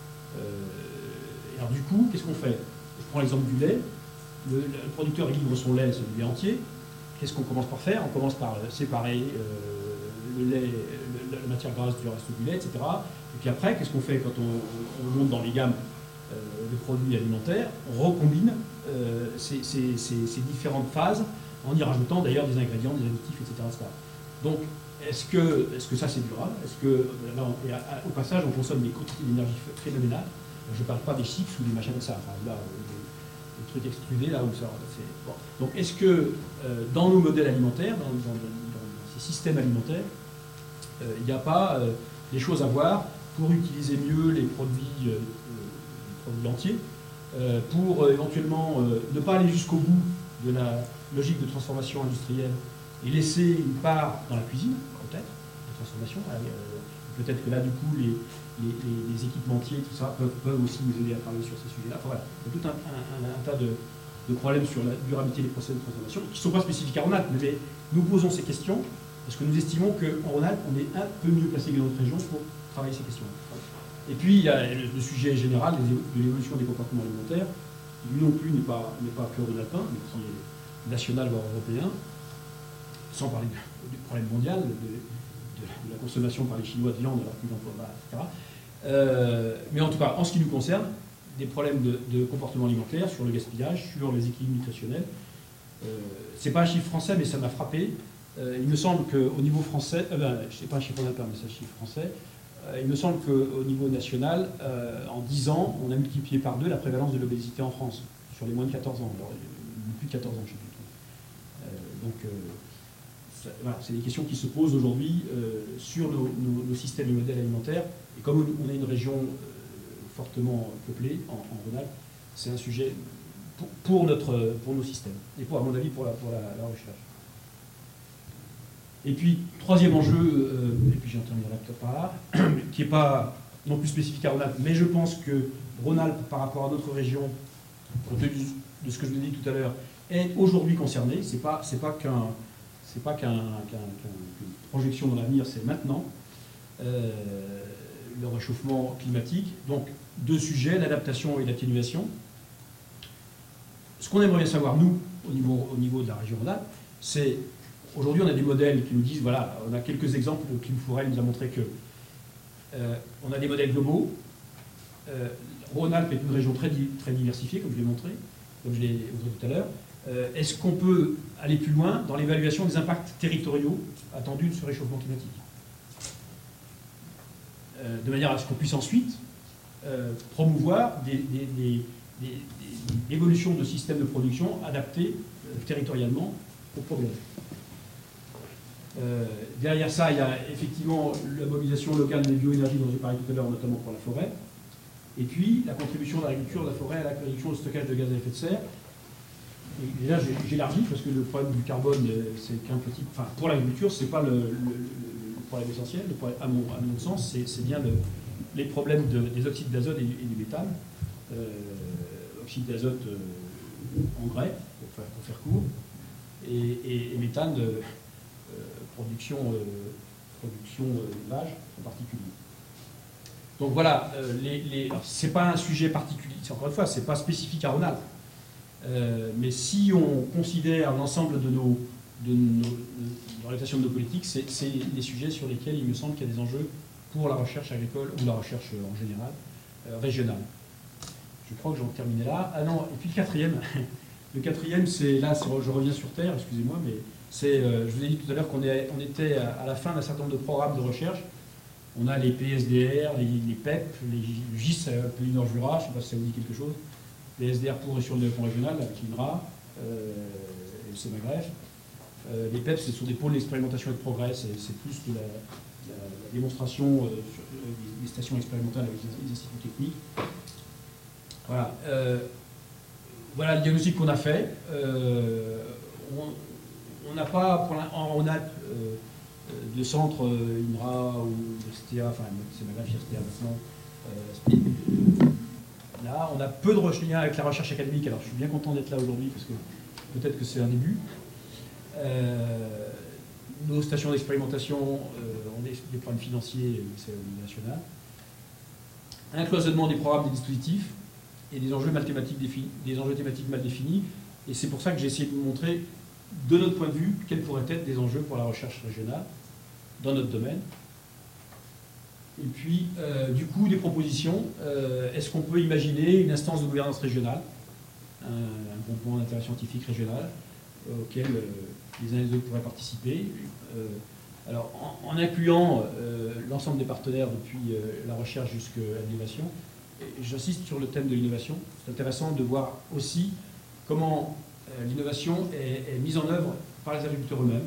Euh, alors du coup, qu'est-ce qu'on fait? Je prends l'exemple du lait. Le, le producteur livre son lait, c'est du lait entier. Qu'est-ce qu'on commence par faire? On commence par séparer euh, le lait, le, la matière grasse du reste du lait, et cetera. Et puis après, qu'est-ce qu'on fait quand on, on monte dans les gammes euh, de produits alimentaires? On recombine Euh, ces, ces, ces, ces différentes phases, en y rajoutant d'ailleurs des ingrédients, des additifs, et cetera et cetera. Donc, est-ce que, est-ce que ça c'est durable? Est-ce que, là, on, et à, à, au passage, on consomme des quantités d'énergie phénoménales? Je ne parle pas des chips ou des machins comme ça, enfin, là, des, des trucs extrudés, là où ça. Bon. Donc, est-ce que euh, dans nos modèles alimentaires, dans, dans, dans, dans ces systèmes alimentaires, il euh, n'y a pas euh, des choses à voir pour utiliser mieux les produits, euh, les produits entiers? Euh, pour euh, éventuellement euh, ne pas aller jusqu'au bout de la logique de transformation industrielle et laisser une part dans la cuisine, peut-être, de transformation. Euh, peut-être que là, du coup, les, les, les équipementiers, tout ça, peuvent, peuvent aussi nous aider à travailler sur ces sujets-là. Enfin, voilà. Il y a tout un, un, un, un tas de, de problèmes sur la durabilité des processus de transformation qui ne sont pas spécifiques à Rhône-Alpes, mais nous posons ces questions parce que nous estimons qu'en Rhône-Alpes, on est un peu mieux placé que dans notre région pour travailler ces questions. Et puis, il y a le sujet général de l'évolution des comportements alimentaires, qui lui non plus n'est pas, n'est pas que rhône-alpin, mais qui est national, voire européen, sans parler du problème mondial, de, de, de la consommation par les Chinois de viande, alors qu'ils n'en font pas, et cetera. Euh, mais en tout cas, en ce qui nous concerne, des problèmes de, de comportement alimentaire, sur le gaspillage, sur les équilibres nutritionnels. Euh, c'est pas un chiffre français, mais ça m'a frappé. Euh, il me semble qu'au niveau français, euh, ben, je ne sais pas un chiffre rhône-alpin, mais c'est un chiffre français. Il me semble qu'au niveau national, euh, en dix ans, on a multiplié par deux la prévalence de l'obésité en France, sur les moins de quatorze ans. Alors, plus de quatorze ans, je ne sais plus. Euh, donc, euh, ça, voilà, c'est des questions qui se posent aujourd'hui euh, sur nos, nos, nos systèmes de modèles alimentaires. Et comme on est une région euh, fortement peuplée, en, en Rhône-Alpes, c'est un sujet pour, pour, notre, pour nos systèmes. Et pour, à mon avis, pour la, pour la, la recherche. Et puis, troisième enjeu, euh, et puis j'en terminerai peut-être par là, qui n'est pas non plus spécifique à Rhône-Alpes, mais je pense que Rhône-Alpes, par rapport à notre région, compte tenu de ce que je vous ai dit tout à l'heure, est aujourd'hui concernée. Ce n'est pas, c'est pas qu'un, c'est pas qu'un, qu'un, qu'une projection dans l'avenir, c'est maintenant. Euh, le réchauffement climatique. Donc, deux sujets, l'adaptation et l'atténuation. Ce qu'on aimerait bien savoir, nous, au niveau, au niveau de la région Rhône-Alpes, c'est... Aujourd'hui, on a des modèles qui nous disent, voilà, on a quelques exemples. Kim Fourel nous a montré que euh, on a des modèles globaux. Euh, Rhône-Alpes est une région très, très diversifiée, comme je l'ai montré, comme je l'ai montré tout à l'heure. Euh, est-ce qu'on peut aller plus loin dans l'évaluation des impacts territoriaux attendus de ce réchauffement climatique, euh, de manière à ce qu'on puisse ensuite euh, promouvoir des, des, des, des, des évolutions de systèmes de production adaptés euh, territorialement aux problèmes. Euh, derrière ça, il y a effectivement la mobilisation locale des bioénergies dont j'ai parlé tout à l'heure, notamment pour la forêt. Et puis, la contribution de l'agriculture, de la forêt à la réduction du stockage de gaz à effet de serre. Et là, j'élargis parce que le problème du carbone, c'est qu'un petit... Enfin, pour l'agriculture, c'est pas le, le, le problème essentiel. Le problème, à, mon, à mon sens, c'est bien le, les problèmes de, des oxydes d'azote et, et du méthane. Euh, oxyde d'azote, euh, engrais, pour faire, pour faire court, et, et, et méthane... De, Euh, production, euh, production euh, d'élevage en particulier. Donc voilà, euh, les, les, c'est pas un sujet particulier, c'est encore une fois, c'est pas spécifique à Rhône-Alpes. Euh, mais si on considère l'ensemble de nos, de nos de l'orientation de nos politiques, c'est des sujets sur lesquels il me semble qu'il y a des enjeux pour la recherche agricole ou la recherche en général, euh, régionale. Je crois que j'en terminais là. Ah non, et puis le quatrième, le quatrième, c'est là, je reviens sur Terre, excusez-moi, mais c'est, euh, je vous ai dit tout à l'heure qu'on on était à, à la fin d'un certain nombre de programmes de recherche. On a les P S D R, les, les P E P, les G I S, Pays Nord Jura, je ne sais pas si ça vous dit quelque chose. Les S D R pour et sur le développement régional, avec l'I N R A, euh, et le CEMAGREF. Euh, les P E P, ce sont des pôles d'expérimentation et de progrès, c'est plus de la, la, la démonstration euh, sur euh, des, des stations expérimentales avec les, les instituts techniques. Voilà. Euh, voilà le diagnostic qu'on a fait. Euh, on n'a pas, pour on a euh, de centres euh, I N R A ou de S T A, enfin CEMAGREF, S T A maintenant. Euh, Là, on a peu de lien avec la recherche académique, alors je suis bien content d'être là aujourd'hui parce que peut-être que c'est un début. Euh, nos stations d'expérimentation euh, ont des, des problèmes financiers, c'est au niveau national. Un cloisonnement des programmes, des dispositifs et des enjeux mathématiques définis, des enjeux thématiques mal définis. Et c'est pour ça que j'ai essayé de vous montrer, de notre point de vue, quels pourraient être des enjeux pour la recherche régionale dans notre domaine. Et puis, euh, du coup, des propositions. Euh, Est-ce qu'on peut imaginer une instance de gouvernance régionale, un, un groupement d'intérêt scientifique régional, euh, auquel euh, les uns et les autres pourraient participer euh, alors, en, en incluant euh, l'ensemble des partenaires depuis euh, la recherche jusqu'à l'innovation. J'insiste sur le thème de l'innovation. C'est intéressant de voir aussi comment euh, l'innovation est, est mise en œuvre par les agriculteurs eux-mêmes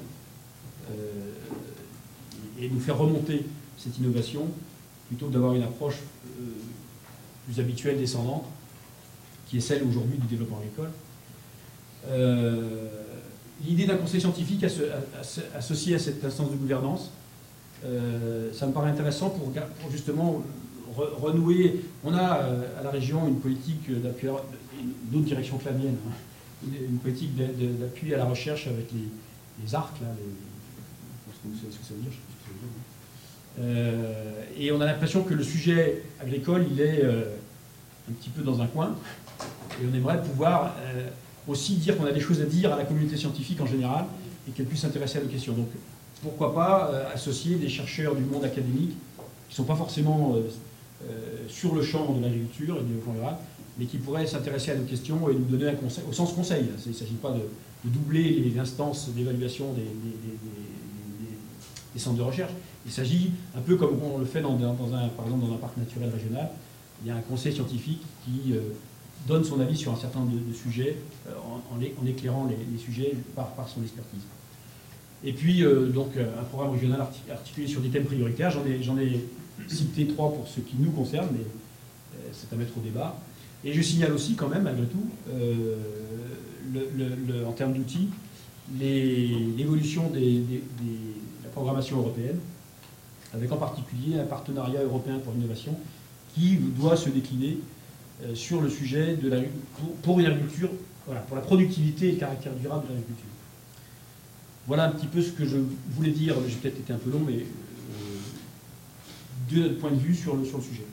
euh, et nous faire remonter cette innovation, plutôt que d'avoir une approche euh, plus habituelle, descendante, qui est celle aujourd'hui du développement agricole. Euh, L'idée d'un conseil scientifique asso asso associé à cette instance de gouvernance, euh, ça me paraît intéressant pour, pour justement re renouer. On a euh, à la région une politique d'appui, une autre direction que la mienne, hein, une, une politique d'appui à la recherche avec les, les A R C, là, les, je pense que vous savez ce que ça veut dire, je sais pas ce que ça veut dire. Euh, et on a l'impression que le sujet agricole, il est euh, un petit peu dans un coin, et on aimerait pouvoir euh, aussi dire qu'on a des choses à dire à la communauté scientifique en général, et qu'elle puisse s'intéresser à nos questions. Donc pourquoi pas euh, associer des chercheurs du monde académique, qui ne sont pas forcément euh, euh, sur le champ de l'agriculture et du développement rural, mais qui pourraient s'intéresser à nos questions et nous donner un conseil, au sens conseil. Il ne s'agit pas de, de doubler les instances d'évaluation des, des, des, des, des centres de recherche. Il s'agit, un peu comme on le fait dans, dans un, par exemple dans un parc naturel régional, il y a un conseil scientifique qui euh, donne son avis sur un certain nombre de, de sujets euh, en, en, les, en éclairant les, les sujets par, par son expertise. Et puis, euh, donc, un programme régional artic articulé sur des thèmes prioritaires. J'en ai, j'en ai cité trois pour ce qui nous concerne, mais euh, c'est à mettre au débat. Et je signale aussi, quand même, malgré tout, euh, le, le, le, en termes d'outils, l'évolution des, des, des, de la programmation européenne, avec en particulier un partenariat européen pour l'innovation qui doit se décliner euh, sur le sujet de la, pour, pour une agriculture, voilà, pour la productivité et le caractère durable de l'agriculture. Voilà un petit peu ce que je voulais dire. J'ai peut-être été un peu long, mais euh, de notre point de vue sur le, sur le sujet.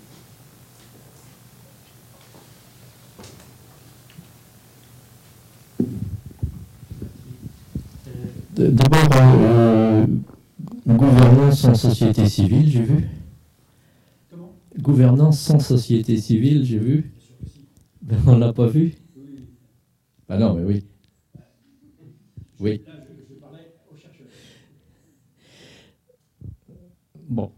D'abord, euh, gouvernance sans société civile, j'ai vu. Comment ? Gouvernance sans société civile, j'ai vu. Ben, on l'a pas vu. Oui. Ah non, mais oui. Oui. Là, je, je parlais aux chercheurs. Bon.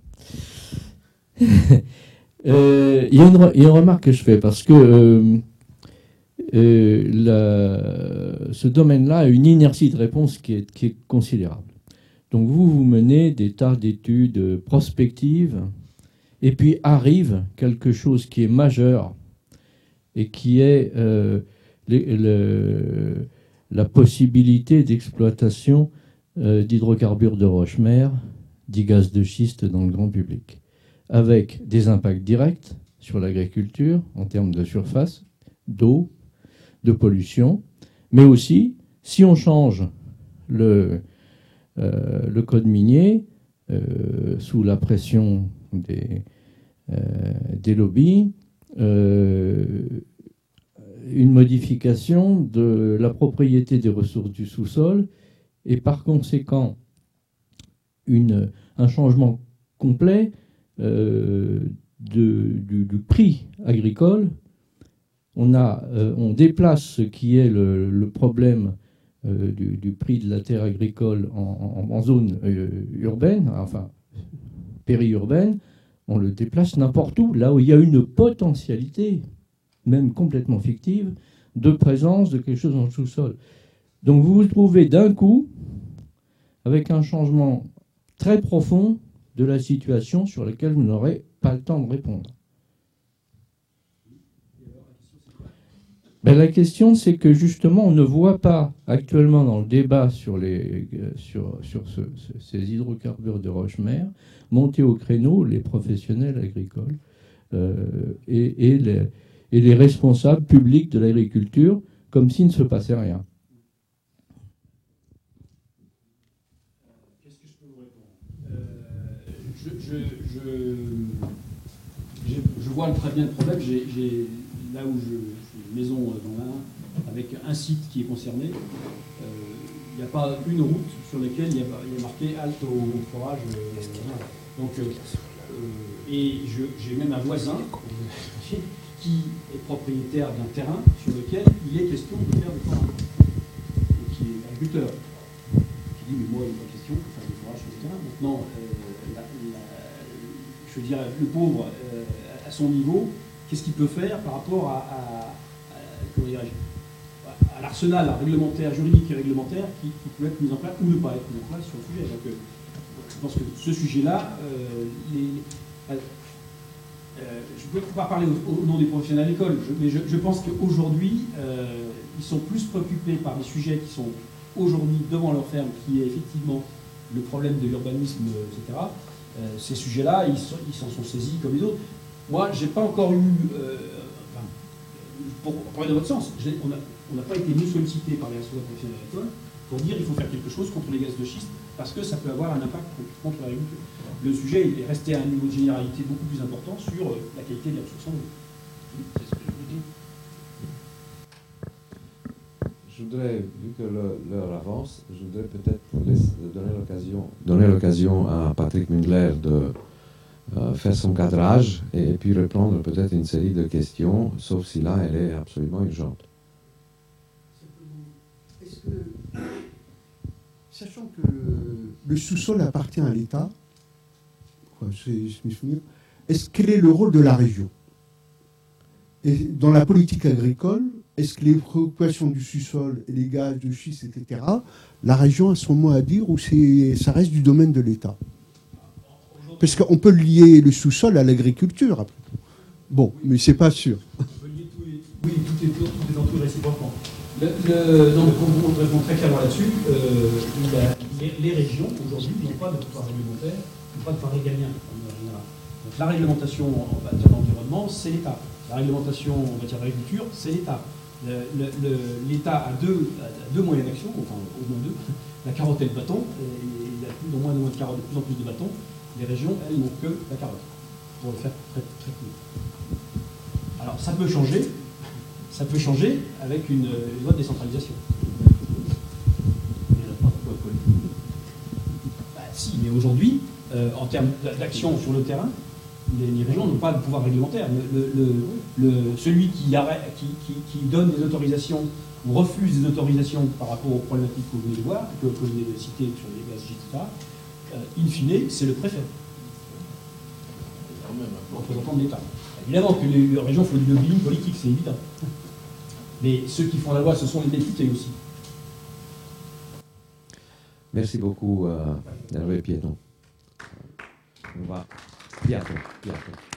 euh, il, y a une, il y a une remarque que je fais, parce que euh, euh, la, ce domaine-là a une inertie de réponse qui est, qui est considérable. Donc vous, vous menez des tas d'études prospectives, et puis arrive quelque chose qui est majeur, et qui est euh, les, le, la possibilité d'exploitation euh, d'hydrocarbures de roche-mère, dits gaz de schiste dans le grand public, avec des impacts directs sur l'agriculture en termes de surface, d'eau, de pollution, mais aussi, si on change le... euh, le code minier, euh, sous la pression des, euh, des lobbies, euh, une modification de la propriété des ressources du sous-sol et par conséquent une, un changement complet euh, de, du, du prix agricole. On, a, euh, on déplace ce qui est le, le problème euh, du, du prix de la terre agricole en, en, en zone euh, urbaine, enfin périurbaine, on le déplace n'importe où, là où il y a une potentialité, même complètement fictive, de présence de quelque chose dans le sous-sol. Donc vous vous trouvez d'un coup avec un changement très profond de la situation sur laquelle vous n'aurez pas le temps de répondre. Ben, la question, c'est que justement, on ne voit pas actuellement dans le débat sur, les, sur, sur ce, ces hydrocarbures de roche-mère monter au créneau les professionnels agricoles euh, et, et, les, et les responsables publics de l'agriculture, comme s'il ne se passait rien. Qu'est-ce que je peux vous répondre euh, je, je, je, je, je vois très bien le problème. J'ai, j'ai, là où je... maison dans l'Ain, avec un site qui est concerné. Il euh, n'y a pas une route sur laquelle il y, y a marqué halte au, au forage. Euh, voilà. Donc, euh, euh, et j'ai même un voisin euh, qui est propriétaire d'un terrain sur lequel il est question de faire du forage. Et qui est agriculteur. Qui dit, mais moi, il n'est pas question de faire du forage sur ce terrain. Maintenant, euh, la, la, je veux dire, le pauvre, euh, à son niveau, qu'est-ce qu'il peut faire par rapport à, à comment dirais-je, à l'arsenal réglementaire, juridique et réglementaire qui, qui peut être mis en place ou ne pas être mis en place sur le sujet. Donc, euh, je pense que ce sujet-là, euh, les, euh, je ne peux pas parler au, au nom des professionnels agricoles, je, mais je, je pense qu'aujourd'hui, euh, ils sont plus préoccupés par des sujets qui sont aujourd'hui devant leur ferme, qui est effectivement le problème de l'urbanisme, et cetera. Euh, ces sujets-là, ils s'en sont, sont saisis comme les autres. Moi, je n'ai pas encore eu... Euh, Pour parler de votre sens, on n'a pas été nous sollicités par les responsables professionnels agricoles pour dire qu'il faut faire quelque chose contre les gaz de schiste parce que ça peut avoir un impact contre l'agriculture. Le sujet est resté à un niveau de généralité beaucoup plus important sur la qualité de la ressource en eau. C'est ce que je vous dis. Je voudrais, vu que l'heure avance, je voudrais peut-être donner l'occasion donner l'occasion à Patrick Mungler de Euh, faire son cadrage et puis répondre peut-être une série de questions, sauf si là, elle est absolument urgente. Est-ce que, sachant que le sous-sol appartient à l'État, est-ce quel est le rôle de la région? Et dans la politique agricole, est-ce que les préoccupations du sous-sol et les gaz de schiste, et cetera, la région a son mot à dire ou ça reste du domaine de l'État? Parce qu'on peut lier le sous-sol à l'agriculture, après tout. Bon, mais c'est pas sûr. On peut lier tout et, oui, tout est, tout est dans tout réciproquement. Le, le, non, pour vous répondre très clairement là-dessus, euh, la, les, les régions, aujourd'hui, n'ont pas de pouvoir réglementaire, n'ont pas de pouvoir régalien. Donc la réglementation en matière d'environnement, c'est l'État. La réglementation en matière d'agriculture, c'est l'État. L'État a deux, a deux moyens d'action, enfin au moins deux, la carotte et le bâton, et il y a de moins en moins de carottes, de plus en plus de bâtons. Les régions, elles, n'ont que la carotte, pour le faire très, très court. Alors, ça peut changer, ça peut changer avec une, une loi de décentralisation. Bah, si, mais aujourd'hui, euh, en termes d'action sur le terrain, les, les régions n'ont pas de pouvoir réglementaire. Le, le, le, celui qui, arrête, qui, qui, qui donne des autorisations ou refuse des autorisations par rapport aux problématiques que vous venez de voir, que, que vous venez de citer sur les gaz, et cetera, Euh, in fine, c'est le préfet, représentant de l'État. Évidemment que les, les régions font du lobbying politique, c'est évident. Mais ceux qui font la loi, ce sont les députés aussi. Merci beaucoup, euh, Hervé Piéton. On va bientôt, bientôt.